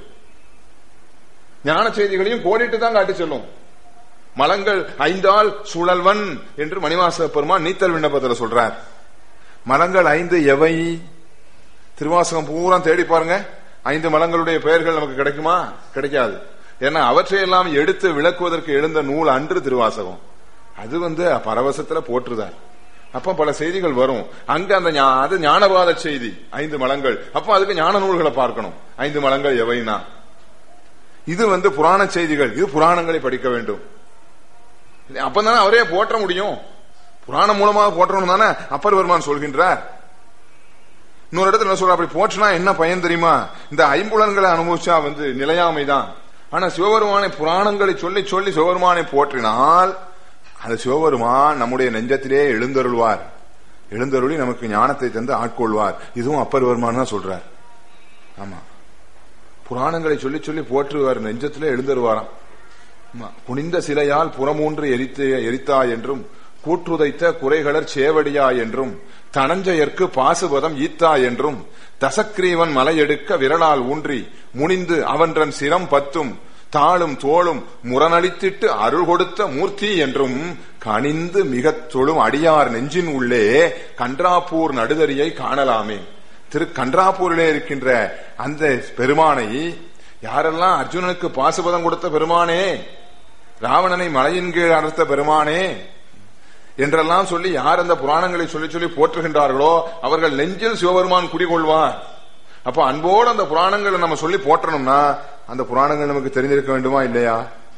ஞான செய்திகளையும் கோடிட்டு தான் காட்டி செல்லும். மலங்கள் ஐந்தால் சுழல்வன் என்று மணிவாசக பெருமான் நீத்தல் விண்ணப்பத்தில் சொல்றார். மலங்கள் 5 எவை? திருவாசகம் பூரா தேடி பாருங்க, 5 மலங்களுடைய பெயர்கள் நமக்கு கிடைக்குமா? கிடைக்காது. ஏன்னா அவற்றையெல்லாம் எடுத்து விளக்குவதற்கு எழுந்த நூல் அன்று திருவாசகம். அது வந்து பரவசத்துல போற்றுதார். அப்ப பல செய்திகள் வரும் அங்க. அது ஞானவாத செய்தி 5 மலங்கள். அப்ப அதுக்கு ஞான நூல்களை பார்க்கணும். 5 மலங்கள் எவைனா இது வந்து புராண செய்திகள். இது புராணங்களை படிக்க வேண்டும். அப்பதானே அவரே போற்ற முடியும். புராணம் மூலமாக போற்றணும் தானே அப்பர் பெருமான் சொல்கின்றார். இன்னொரு இடத்துல என்ன சொல்ற, அப்படி போற்றினா என்ன பயன் தெரியுமா? இந்த 5 புலன்களை அனுபவிச்சா வந்து நிலையாமைதான். ஆனா சிவபெருமானை புராணங்களை சொல்லி சொல்லி சிவபெருமானை போற்றினால் அது சிவபெருமான் நம்முடைய நெஞ்சத்திலே எழுந்தருள்வார். எழுந்தருளி நமக்கு ஞானத்தை தந்து ஆட்கொள்வார். இதுவும் அப்பர் பெருமான் தான் சொல்றார். ஆமா, புராணங்களை சொல்லி சொல்லி போற்றுவார், நெஞ்சத்திலே எழுந்தருவாராம். குனிந்த சிலையால் புறமூன்று எரித்தா என்றும் கூற்றுதைத்த குறைகளர் சேவடியா என்றும் தனஞ்சயற்கு பாசுபதம் ஈத்தா என்றும் தசக்ரீவன் மலையெடுக்க விரலால் ஊன்றி முனிந்து அவன்றன் சிரம் 10 தாளும் தோளும் முரணளித்திட்டு அருள் கொடுத்த மூர்த்தி என்றும் கனிந்து மிகத் தொழும் அடியார் நெஞ்சின் உள்ளே கன்றாப்பூர் நடுதறியை காணலாமே. திரு கன்றாப்பூரிலே இருக்கின்ற அந்த பெருமானை யாரெல்லாம் அர்ஜுனனுக்கு பாசுபதம் கொடுத்த பெருமானே, ராவணனை மலையின் கீழ் அறுத்த பெருமானே என்றெல்லாம் சொல்லி யார் அந்த புராணங்களை சொல்லி சொல்லி போற்றுகின்றார்களோ அவர்கள் நெஞ்சில் சிவபெருமான் குடிகொள்வார். அப்ப அன்போடு அந்த புராணங்களை நம்ம சொல்லி போற்றணும்னா அந்த புராணங்கள் நமக்கு தெரிஞ்சிருக்க வேண்டுமா இல்லையா?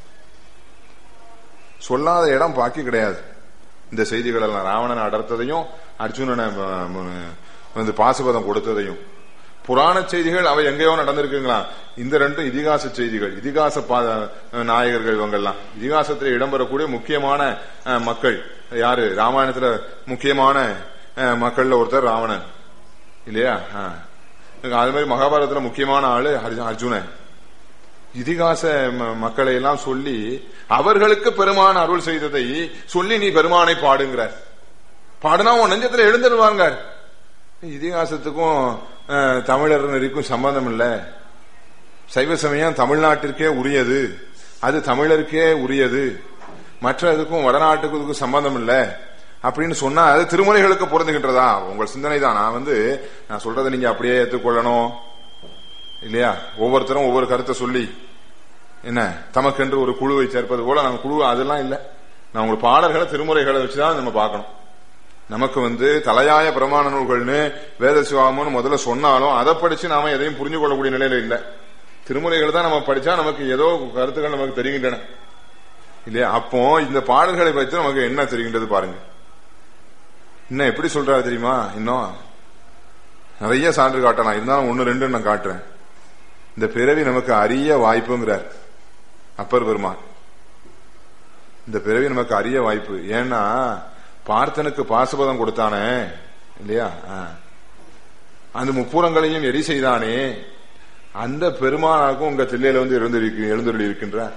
சொல்லாத இடம் பாக்கி கிடையாது. இந்த செய்திகள் எல்லாம் ராவணனை அடர்த்ததையும் அர்ஜுனனை வந்து பாசுபதம் கொடுத்ததையும் புராண செய்திகள் அவை எங்கேயோ நடந்திருக்குங்களா? இந்த 2 இதிகாச செய்திகள். இதிகாச நாயகர்கள் இவங்கெல்லாம் இதிகாசத்தில் இடம்பெறக்கூடிய முக்கியமான மக்கள் யாரு? ராமாயணத்துல முக்கியமான மக்கள்ல ஒருத்தர் ராவணன் இல்லையா? அது மாதிரி மகாபாரதத்துல முக்கியமான ஆளு அர்ஜுனன். இதிகாச மக்களை எல்லாம் சொல்லி அவர்களுக்கு பெருமான் அருள் செய்ததை சொல்லி நீ பெருமானை பாடுங்கிறார். பாடுனா உன் நெஞ்சத்துல எழுந்துருவாங்க. இதிகாசத்துக்கும் தமிழர் நெறிக்கும் சம்பந்தம் இல்ல. சைவ சமயம் தமிழ்நாட்டிற்கே உரியது, அது தமிழருக்கே உரியது, மற்ற இதுக்கும் வடநாட்டுக்கும் இதுக்கும் சம்பந்தம் இல்ல அப்படின்னு சொன்னா அது திருமுறைகளுக்கு பொருந்துகின்றதா? உங்கள் சிந்தனை தான். நான் சொல்றதை நீங்க அப்படியே ஏற்றுக்கொள்ளணும் இல்லையா? ஒவ்வொருத்தரும் ஒவ்வொரு கருத்தை சொல்லி என்ன தமக்கென்று ஒரு குழுவை சேர்ப்பது போல நாங்க குழு அதெல்லாம் இல்ல. நான் உங்களுக்கு பாடல்களை திருமுறைகளை வச்சுதான் நம்ம பார்க்கணும். நமக்கு தலையாய பிரமாண நூல்கள்னு வேத சிவாமன்னு முதல்ல சொன்னாலும் அதை படிச்சு நாம எதையும் புரிஞ்சு கொள்ளக்கூடிய நிலையில இல்ல. திருமுறைகள் தான் நம்ம படிச்சா நமக்கு ஏதோ கருத்துக்கள் நமக்கு தெரிகின்றன இல்லையா? அப்போ இந்த பாடல்களை வைத்து நமக்கு என்ன தெரிகின்றது பாருங்க. இன்னும் எப்படி சொல்றாரு தெரியுமா? இன்னும் நிறைய சான்று காட்டலாம், இருந்தாலும் 1 2 நான் காட்டுறேன். இந்த பிறவி நமக்கு அரிய வாய்ப்புங்கிறார் அப்பர் பெருமான். இந்த பிறவி நமக்கு அரிய வாய்ப்பு. ஏன்னா பார்த்தனுக்கு பாசுபதம் கொடுத்தானே இல்லையா? அந்த முப்புறங்களையும் எரி செய்தானே அந்த பெருமானாக்கும் உங்க தில்லையில எழுந்தருளி இருக்கின்றார்.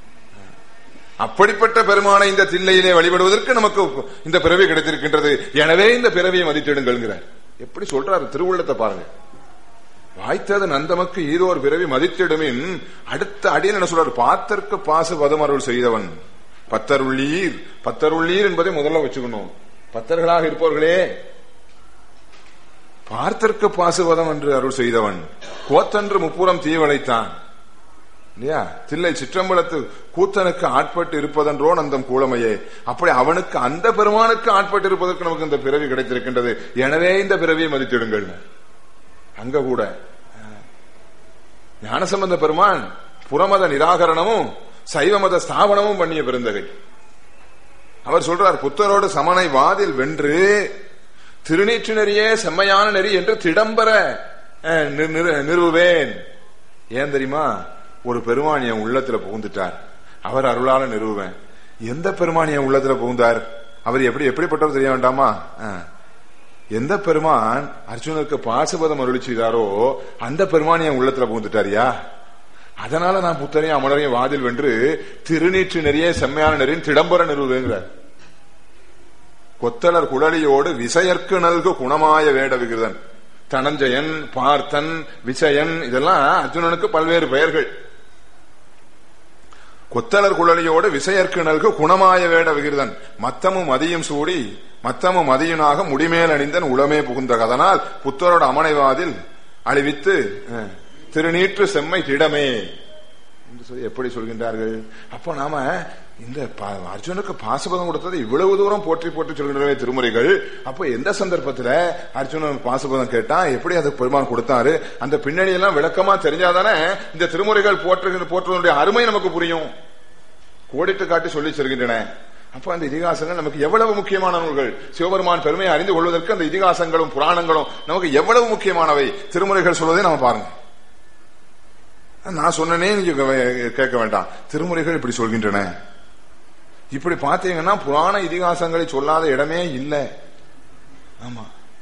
அப்படிப்பட்ட பெருமானை இந்த தில்லையிலே வழிபடுவதற்கு நமக்கு இந்த பிறவி கிடைத்திருக்கின்றது. எனவே இந்த பிறவியை மதித்திடுங்கிறார். எப்படி சொல்றாரு திருவுள்ளத்தை பாருங்க. வாய்த்தது நந்தமக்கு ஈரோர் பிறவி மதித்திடுமின் அடுத்த அடியில் என்ன சொல்றாரு? பார்த்தற்கு பாசு பதமருள் செய்தவன் பத்தருள்ளீர். பத்தருள்ளீர் என்பதை முதல்ல வச்சுக்கணும். பத்தர்களாக இருப்பவர்களே, பார்த்தற்கு பாசுவதம் என்று அருள் செய்தவன் கோத்தன்று முப்புறம் தீவளைத்தான் இல்லையா? தில்லை சிற்றம்பலத்து கூத்தனுக்கு ஆட்பட்டு இருப்பதென்றோ நந்தம் கூழமையே. அப்படி அவனுக்கு அந்த பெருமானுக்கு ஆட்பட்டு இருப்பதற்கு நமக்கு இந்த பிறவி கிடைத்திருக்கின்றது. எனவே இந்த பிறவியை மதித்திடுங்கள். அங்க கூட ஞானசம்பந்த பெருமான் புறமத நிராகரணமும் சைவ மத ஸ்தாபனமும் பண்ணிய பெருந்தகை. அவர் சொல்றார், புத்தரோடு சமனை வாதில் வென்று திருநீற்று நெறியே செம்மையான நெறி என்று திடம்பர நிறுவுவேன். ஏன் தெரியுமா? ஒரு பெருமான் என் உள்ளத்துல புகுந்துட்டார், அவர் அருளால நிறுவுவேன். எந்த பெருமான் என் உள்ளத்துல புகுந்தார்? அவர் எப்படிப்பட்டவர் தெரிய வேண்டாமா? எந்த பெருமான் அர்ஜுனருக்கு பாசுபதம் அருளி செய்தாரோ அந்த பெருமான் என் உள்ளத்துல புகுந்துட்டாரியா? அதனால நான் புத்தரையும் அமலரையும் வாதில் வென்று திருநீற்று நெறியே செம்மையான நெறியின் திடம்பர நிறுவுவேங்கிறார். கொத்தலர் குழலியோடு விசையற்கு நல்கு குணமாய வேட விகிருதன், தனஞ்சயன், பார்த்தன், விசயன், இதெல்லாம் அர்ஜுனனுக்கு பல்வேறு பெயர்கள். கொத்தலர் குழலியோடு விசையற்கு நல்கு குணமாய வேட விகிருதன், மத்தமும் மதியும் சூடி மத்தமும் மதியனாக முடிமேல் அணிந்தன் உளமே புகுந்த கதனால் புத்தரோட அமனைவாதில் அழிவித்து திருநீற்று செம்மை திடமே என்று சொல்லி எப்படி சொல்கின்றார்கள். அப்போ நாம இந்த அர்ஜுனுக்கு பாசுபதம் கொடுத்தது இவ்வளவு தூரம் போற்றி போற்றி சொல்கின்றன திருமுறைகள். அப்போ எந்த சந்தர்ப்பத்துல அர்ஜுனன் பாசுபதம் கேட்டா, எப்படி அது பெருமான் கொடுத்தாரு, அந்த பின்னணியெல்லாம் விளக்கமா தெரிஞ்சாதானே இந்த திருமுறைகள் போற்றுவதனுடைய அருமை நமக்கு புரியும். கோடிட்டு காட்டி சொல்லி செல்கின்றன. அப்ப அந்த இதிகாசங்கள் நமக்கு எவ்வளவு முக்கியமான நூல்கள். சிவபெருமான் பெருமையை அறிந்து கொள்வதற்கு அந்த இதிகாசங்களும் புராணங்களும் நமக்கு எவ்வளவு முக்கியமானவை. திருமுறைகள் சொல்வதை நம்ம பாருங்க. நான் சொன்னனே நீங்க கேட்க வேண்டாம், திருமுறைகள் இப்படி சொல்கின்றன. இப்படி பாத்தீங்கன்னா புராண இதிகாசங்களை சொல்லாத இடமே இல்லை. ஆமா,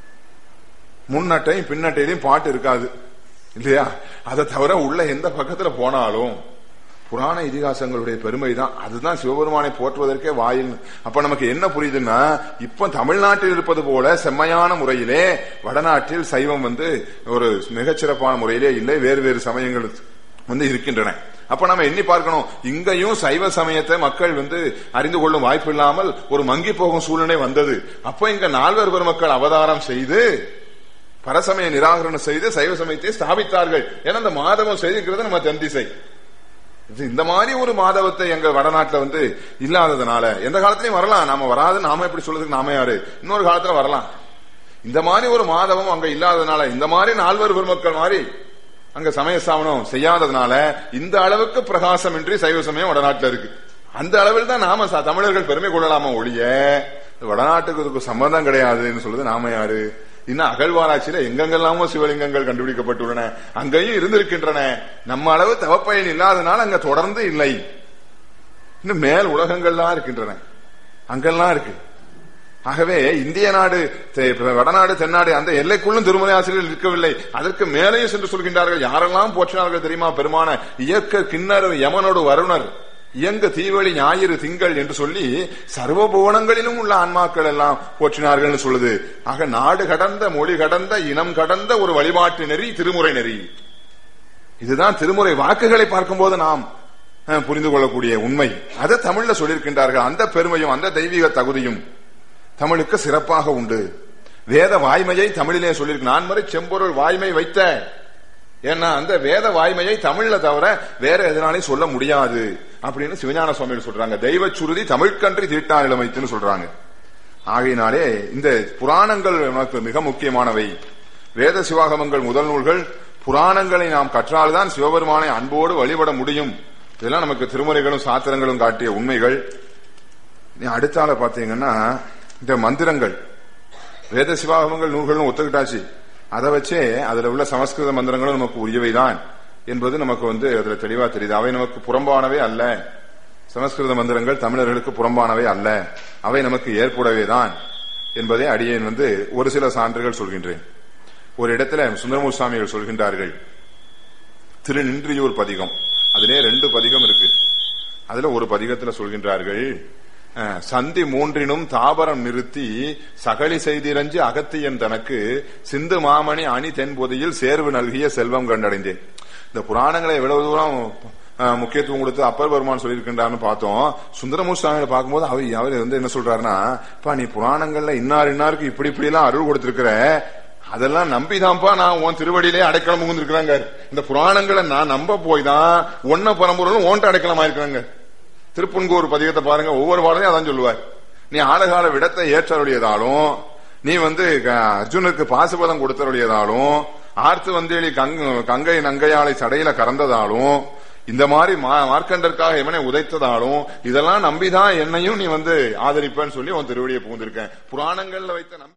முன்னட்டையும் பின்னட்டையிலையும் பாட்டு இருக்காது இல்லையா? அதை தவிர உள்ள எந்த பக்கத்துல போனாலும் புராண இதிகாசங்களுடைய பெருமை தான். அதுதான் சிவபெருமானை போற்றுவதற்கே வாயில். அப்ப நமக்கு என்ன புரியுதுன்னா, இப்ப தமிழ்நாட்டில் இருப்பது போல செம்மையான முறையிலே வடநாட்டில் சைவம் ஒரு மிகச்சிறப்பான முறையிலே இல்லை, வேறு வேறு சமயங்கள் இருக்கின்றன. அப்ப நம்ம எண்ணி பார்க்கணும், இங்கேயும் சைவ சமயத்தை மக்கள் அறிந்து கொள்ளும் வாய்ப்பு இல்லாமல் ஒரு மங்கி போகும் சூழ்நிலை வந்தது. அப்ப இங்க நால்வர் பெருமக்கள் அவதாரம் செய்து பரசமய நிராகரணம் செய்து சைவ சமயத்தை ஸ்தாபித்தார்கள். ஏன்னா இந்த மாதவம் செய்திருக்கிறது நம்ம தென் திசை. இந்த மாதிரி ஒரு மாதவத்தை எங்க வடநாட்டுல இல்லாததுனால எந்த காலத்திலயும் வரலாம், நாம வராது, நாம எப்படி சொல்றதுக்கு நாம யாரு, இன்னொரு காலத்துல வரலாம். இந்த மாதிரி ஒரு மாதவம் அங்க இல்லாததுனால, இந்த மாதிரி நால்வர் பெருமக்கள் மாதிரி அங்க சமய ஸ்தாபனம் செய்யாததுனால இந்த அளவுக்கு பிரகாசம் இன்றி சைவ சமயம் வடநாட்டுல இருக்கு. அந்த அளவில் தான் நாம தமிழர்கள் பெருமை கொள்ளலாமா ஒழிய வடநாட்டுக்கு சம்பந்தம் கிடையாதுன்னு சொல்லுது நாம யாரு? இன்னும் அகழ்வாராய்ச்சியில எங்கெங்கெல்லாமோ சிவலிங்கங்கள் கண்டுபிடிக்கப்பட்டுள்ளன, அங்கேயும் இருந்திருக்கின்றன. நம்ம அளவு தவப்பயன் இல்லாதனால அங்க தொடர்ந்து இல்லை. இன்னும் மேல் உலகங்கள்லாம் இருக்கின்றன, அங்கெல்லாம் இருக்கு. ஆகவே இந்திய நாடு, வடநாடு, தென்னாடு அந்த எல்லைக்குள்ளும் திருமுறை ஆசிரியர்கள் இருக்கவில்லை, அதற்கு மேலேயும் சென்று சொல்கின்றார்கள். யாரெல்லாம் போற்றினார்கள் தெரியுமா பெருமான? இயக்க கிண்ணர் யமனோடு வருணர் இயங்க தீவழி ஞாயிறு திங்கள் என்று சொல்லி சர்வபுவனங்களிலும் உள்ள ஆன்மாக்கள் எல்லாம் போற்றினார்கள் சொல்லுது. ஆக நாடு கடந்த, மொழி கடந்த, இனம் கடந்த ஒரு வழிபாட்டு நெறி திருமுறை நெறி. இதுதான் திருமுறை வாக்குகளை பார்க்கும்போது நாம் புரிந்து கொள்ளக்கூடிய உண்மை. அதை தமிழ்ல சொல்லியிருக்கின்றார்கள். அந்த பெருமையும் அந்த தெய்வீக தகுதியும் தமிழுக்கு சிறப்பாக உண்டு. வேத வாய்மையை தமிழிலே சொல்லியிருக்கு. நான்மறை செம்பொருள் வாய்மை வைத்த, ஏன்னா அந்த வேத வாய்மையை தமிழ்ல தவிர வேற எதனாலையும் சொல்ல முடியாது அப்படின்னு சிவஞான சுவாமிகள் சொல்றாங்க. தெய்வ சுருதி தமிழ்கன்றி தீட்டா இளமைத்துன்னு சொல்றாங்க. ஆகையினாலே இந்த புராணங்கள் நமக்கு மிக முக்கியமானவை. வேத சிவாகமங்கள் முதல் நூல்கள். புராணங்களை நாம் கற்றால்தான் சிவபெருமானை அன்போடு வழிபட முடியும். இதெல்லாம் நமக்கு திருமுறைகளும் சாத்திரங்களும் காட்டிய உண்மைகள். அடுத்தால பாத்தீங்கன்னா இந்த மந்திரங்கள், வேத சிவாகமங்கள் நூல்களும் ஒத்துக்கிட்டாச்சு. அதை வச்சே அதுல உள்ள சமஸ்கிருத மந்திரங்களும் நமக்கு உரியவைதான் என்பது நமக்கு அதுல தெளிவா தெரியுது. அவை நமக்கு புறம்பானவை அல்ல. சமஸ்கிருத மந்திரங்கள் தமிழர்களுக்கு புறம்பானவை அல்ல, அவை நமக்கு ஏற்புடையவைதான் என்பதை அடியேன் ஒரு சில சான்றுகள் சொல்கின்றேன். ஒரு இடத்துல சுந்தரமூர்த்தி சுவாமிகள் சொல்கின்றார்கள், திருநின்றியூர் பதிகம், அதிலே 2 பதிகம் இருக்கு. அதுல ஒரு பதிகத்துல சொல்கின்றார்கள், சந்தி மூன்றினும் தாபரம் நிறுத்தி சகலி செய்திரஞ்சு அகத்தியன் தனக்கு சிந்து மாமணி அணி தென்பொதியில் சேர்வு நல்கிய செல்வம் கண்டடைந்தேன். இந்த புராணங்களை எவ்வளவு தூரம் முக்கியத்துவம் கொடுத்து அப்பர் பெருமான் சொல்லியிருக்கின்றார்னு பார்த்தோம். சுந்தரமூர்த்தி சுவாமிகளை பார்க்கும்போது அவர் என்ன சொல்றாருன்னா, நீ புராணங்கள்ல இன்னாருக்கு இப்படி இப்படி எல்லாம் அருள் கொடுத்திருக்கிற, அதெல்லாம் நம்பிதான்ப்பா நான் உன் திருவடியிலே அடைக்கலம் புகுந்திருக்கிறாங்க. இந்த புராணங்களை நான் நம்ப போய் தான் ஒன்ன பரம்பொருளும் ஓன்ட்டு அடைக்கலம் ஆயிருக்கிறாங்க. திருப்புன்கூர் பதிகத்தை பாருங்க, ஒவ்வொரு பாடலையும் அதான் சொல்லுவார். நீ ஆழகால விடத்தை ஏற்றருடையதாலும், நீ அர்ஜுனுக்கு பாசுபதம் கொடுத்தருடையதாலும், ஆர்த்து வந்தேளி கங்கை நங்கையாளை சடையில கறந்ததாலும், இந்த மாதிரி மார்க்கண்டற்காக இவனை உதைத்ததாலும், இதெல்லாம் நம்பிதான் என்னையும் நீ ஆதரிப்பேன்னு சொல்லி உன் திருவடியை புகுந்திருக்கேன். புராணங்கள்ல வைத்த நம்பி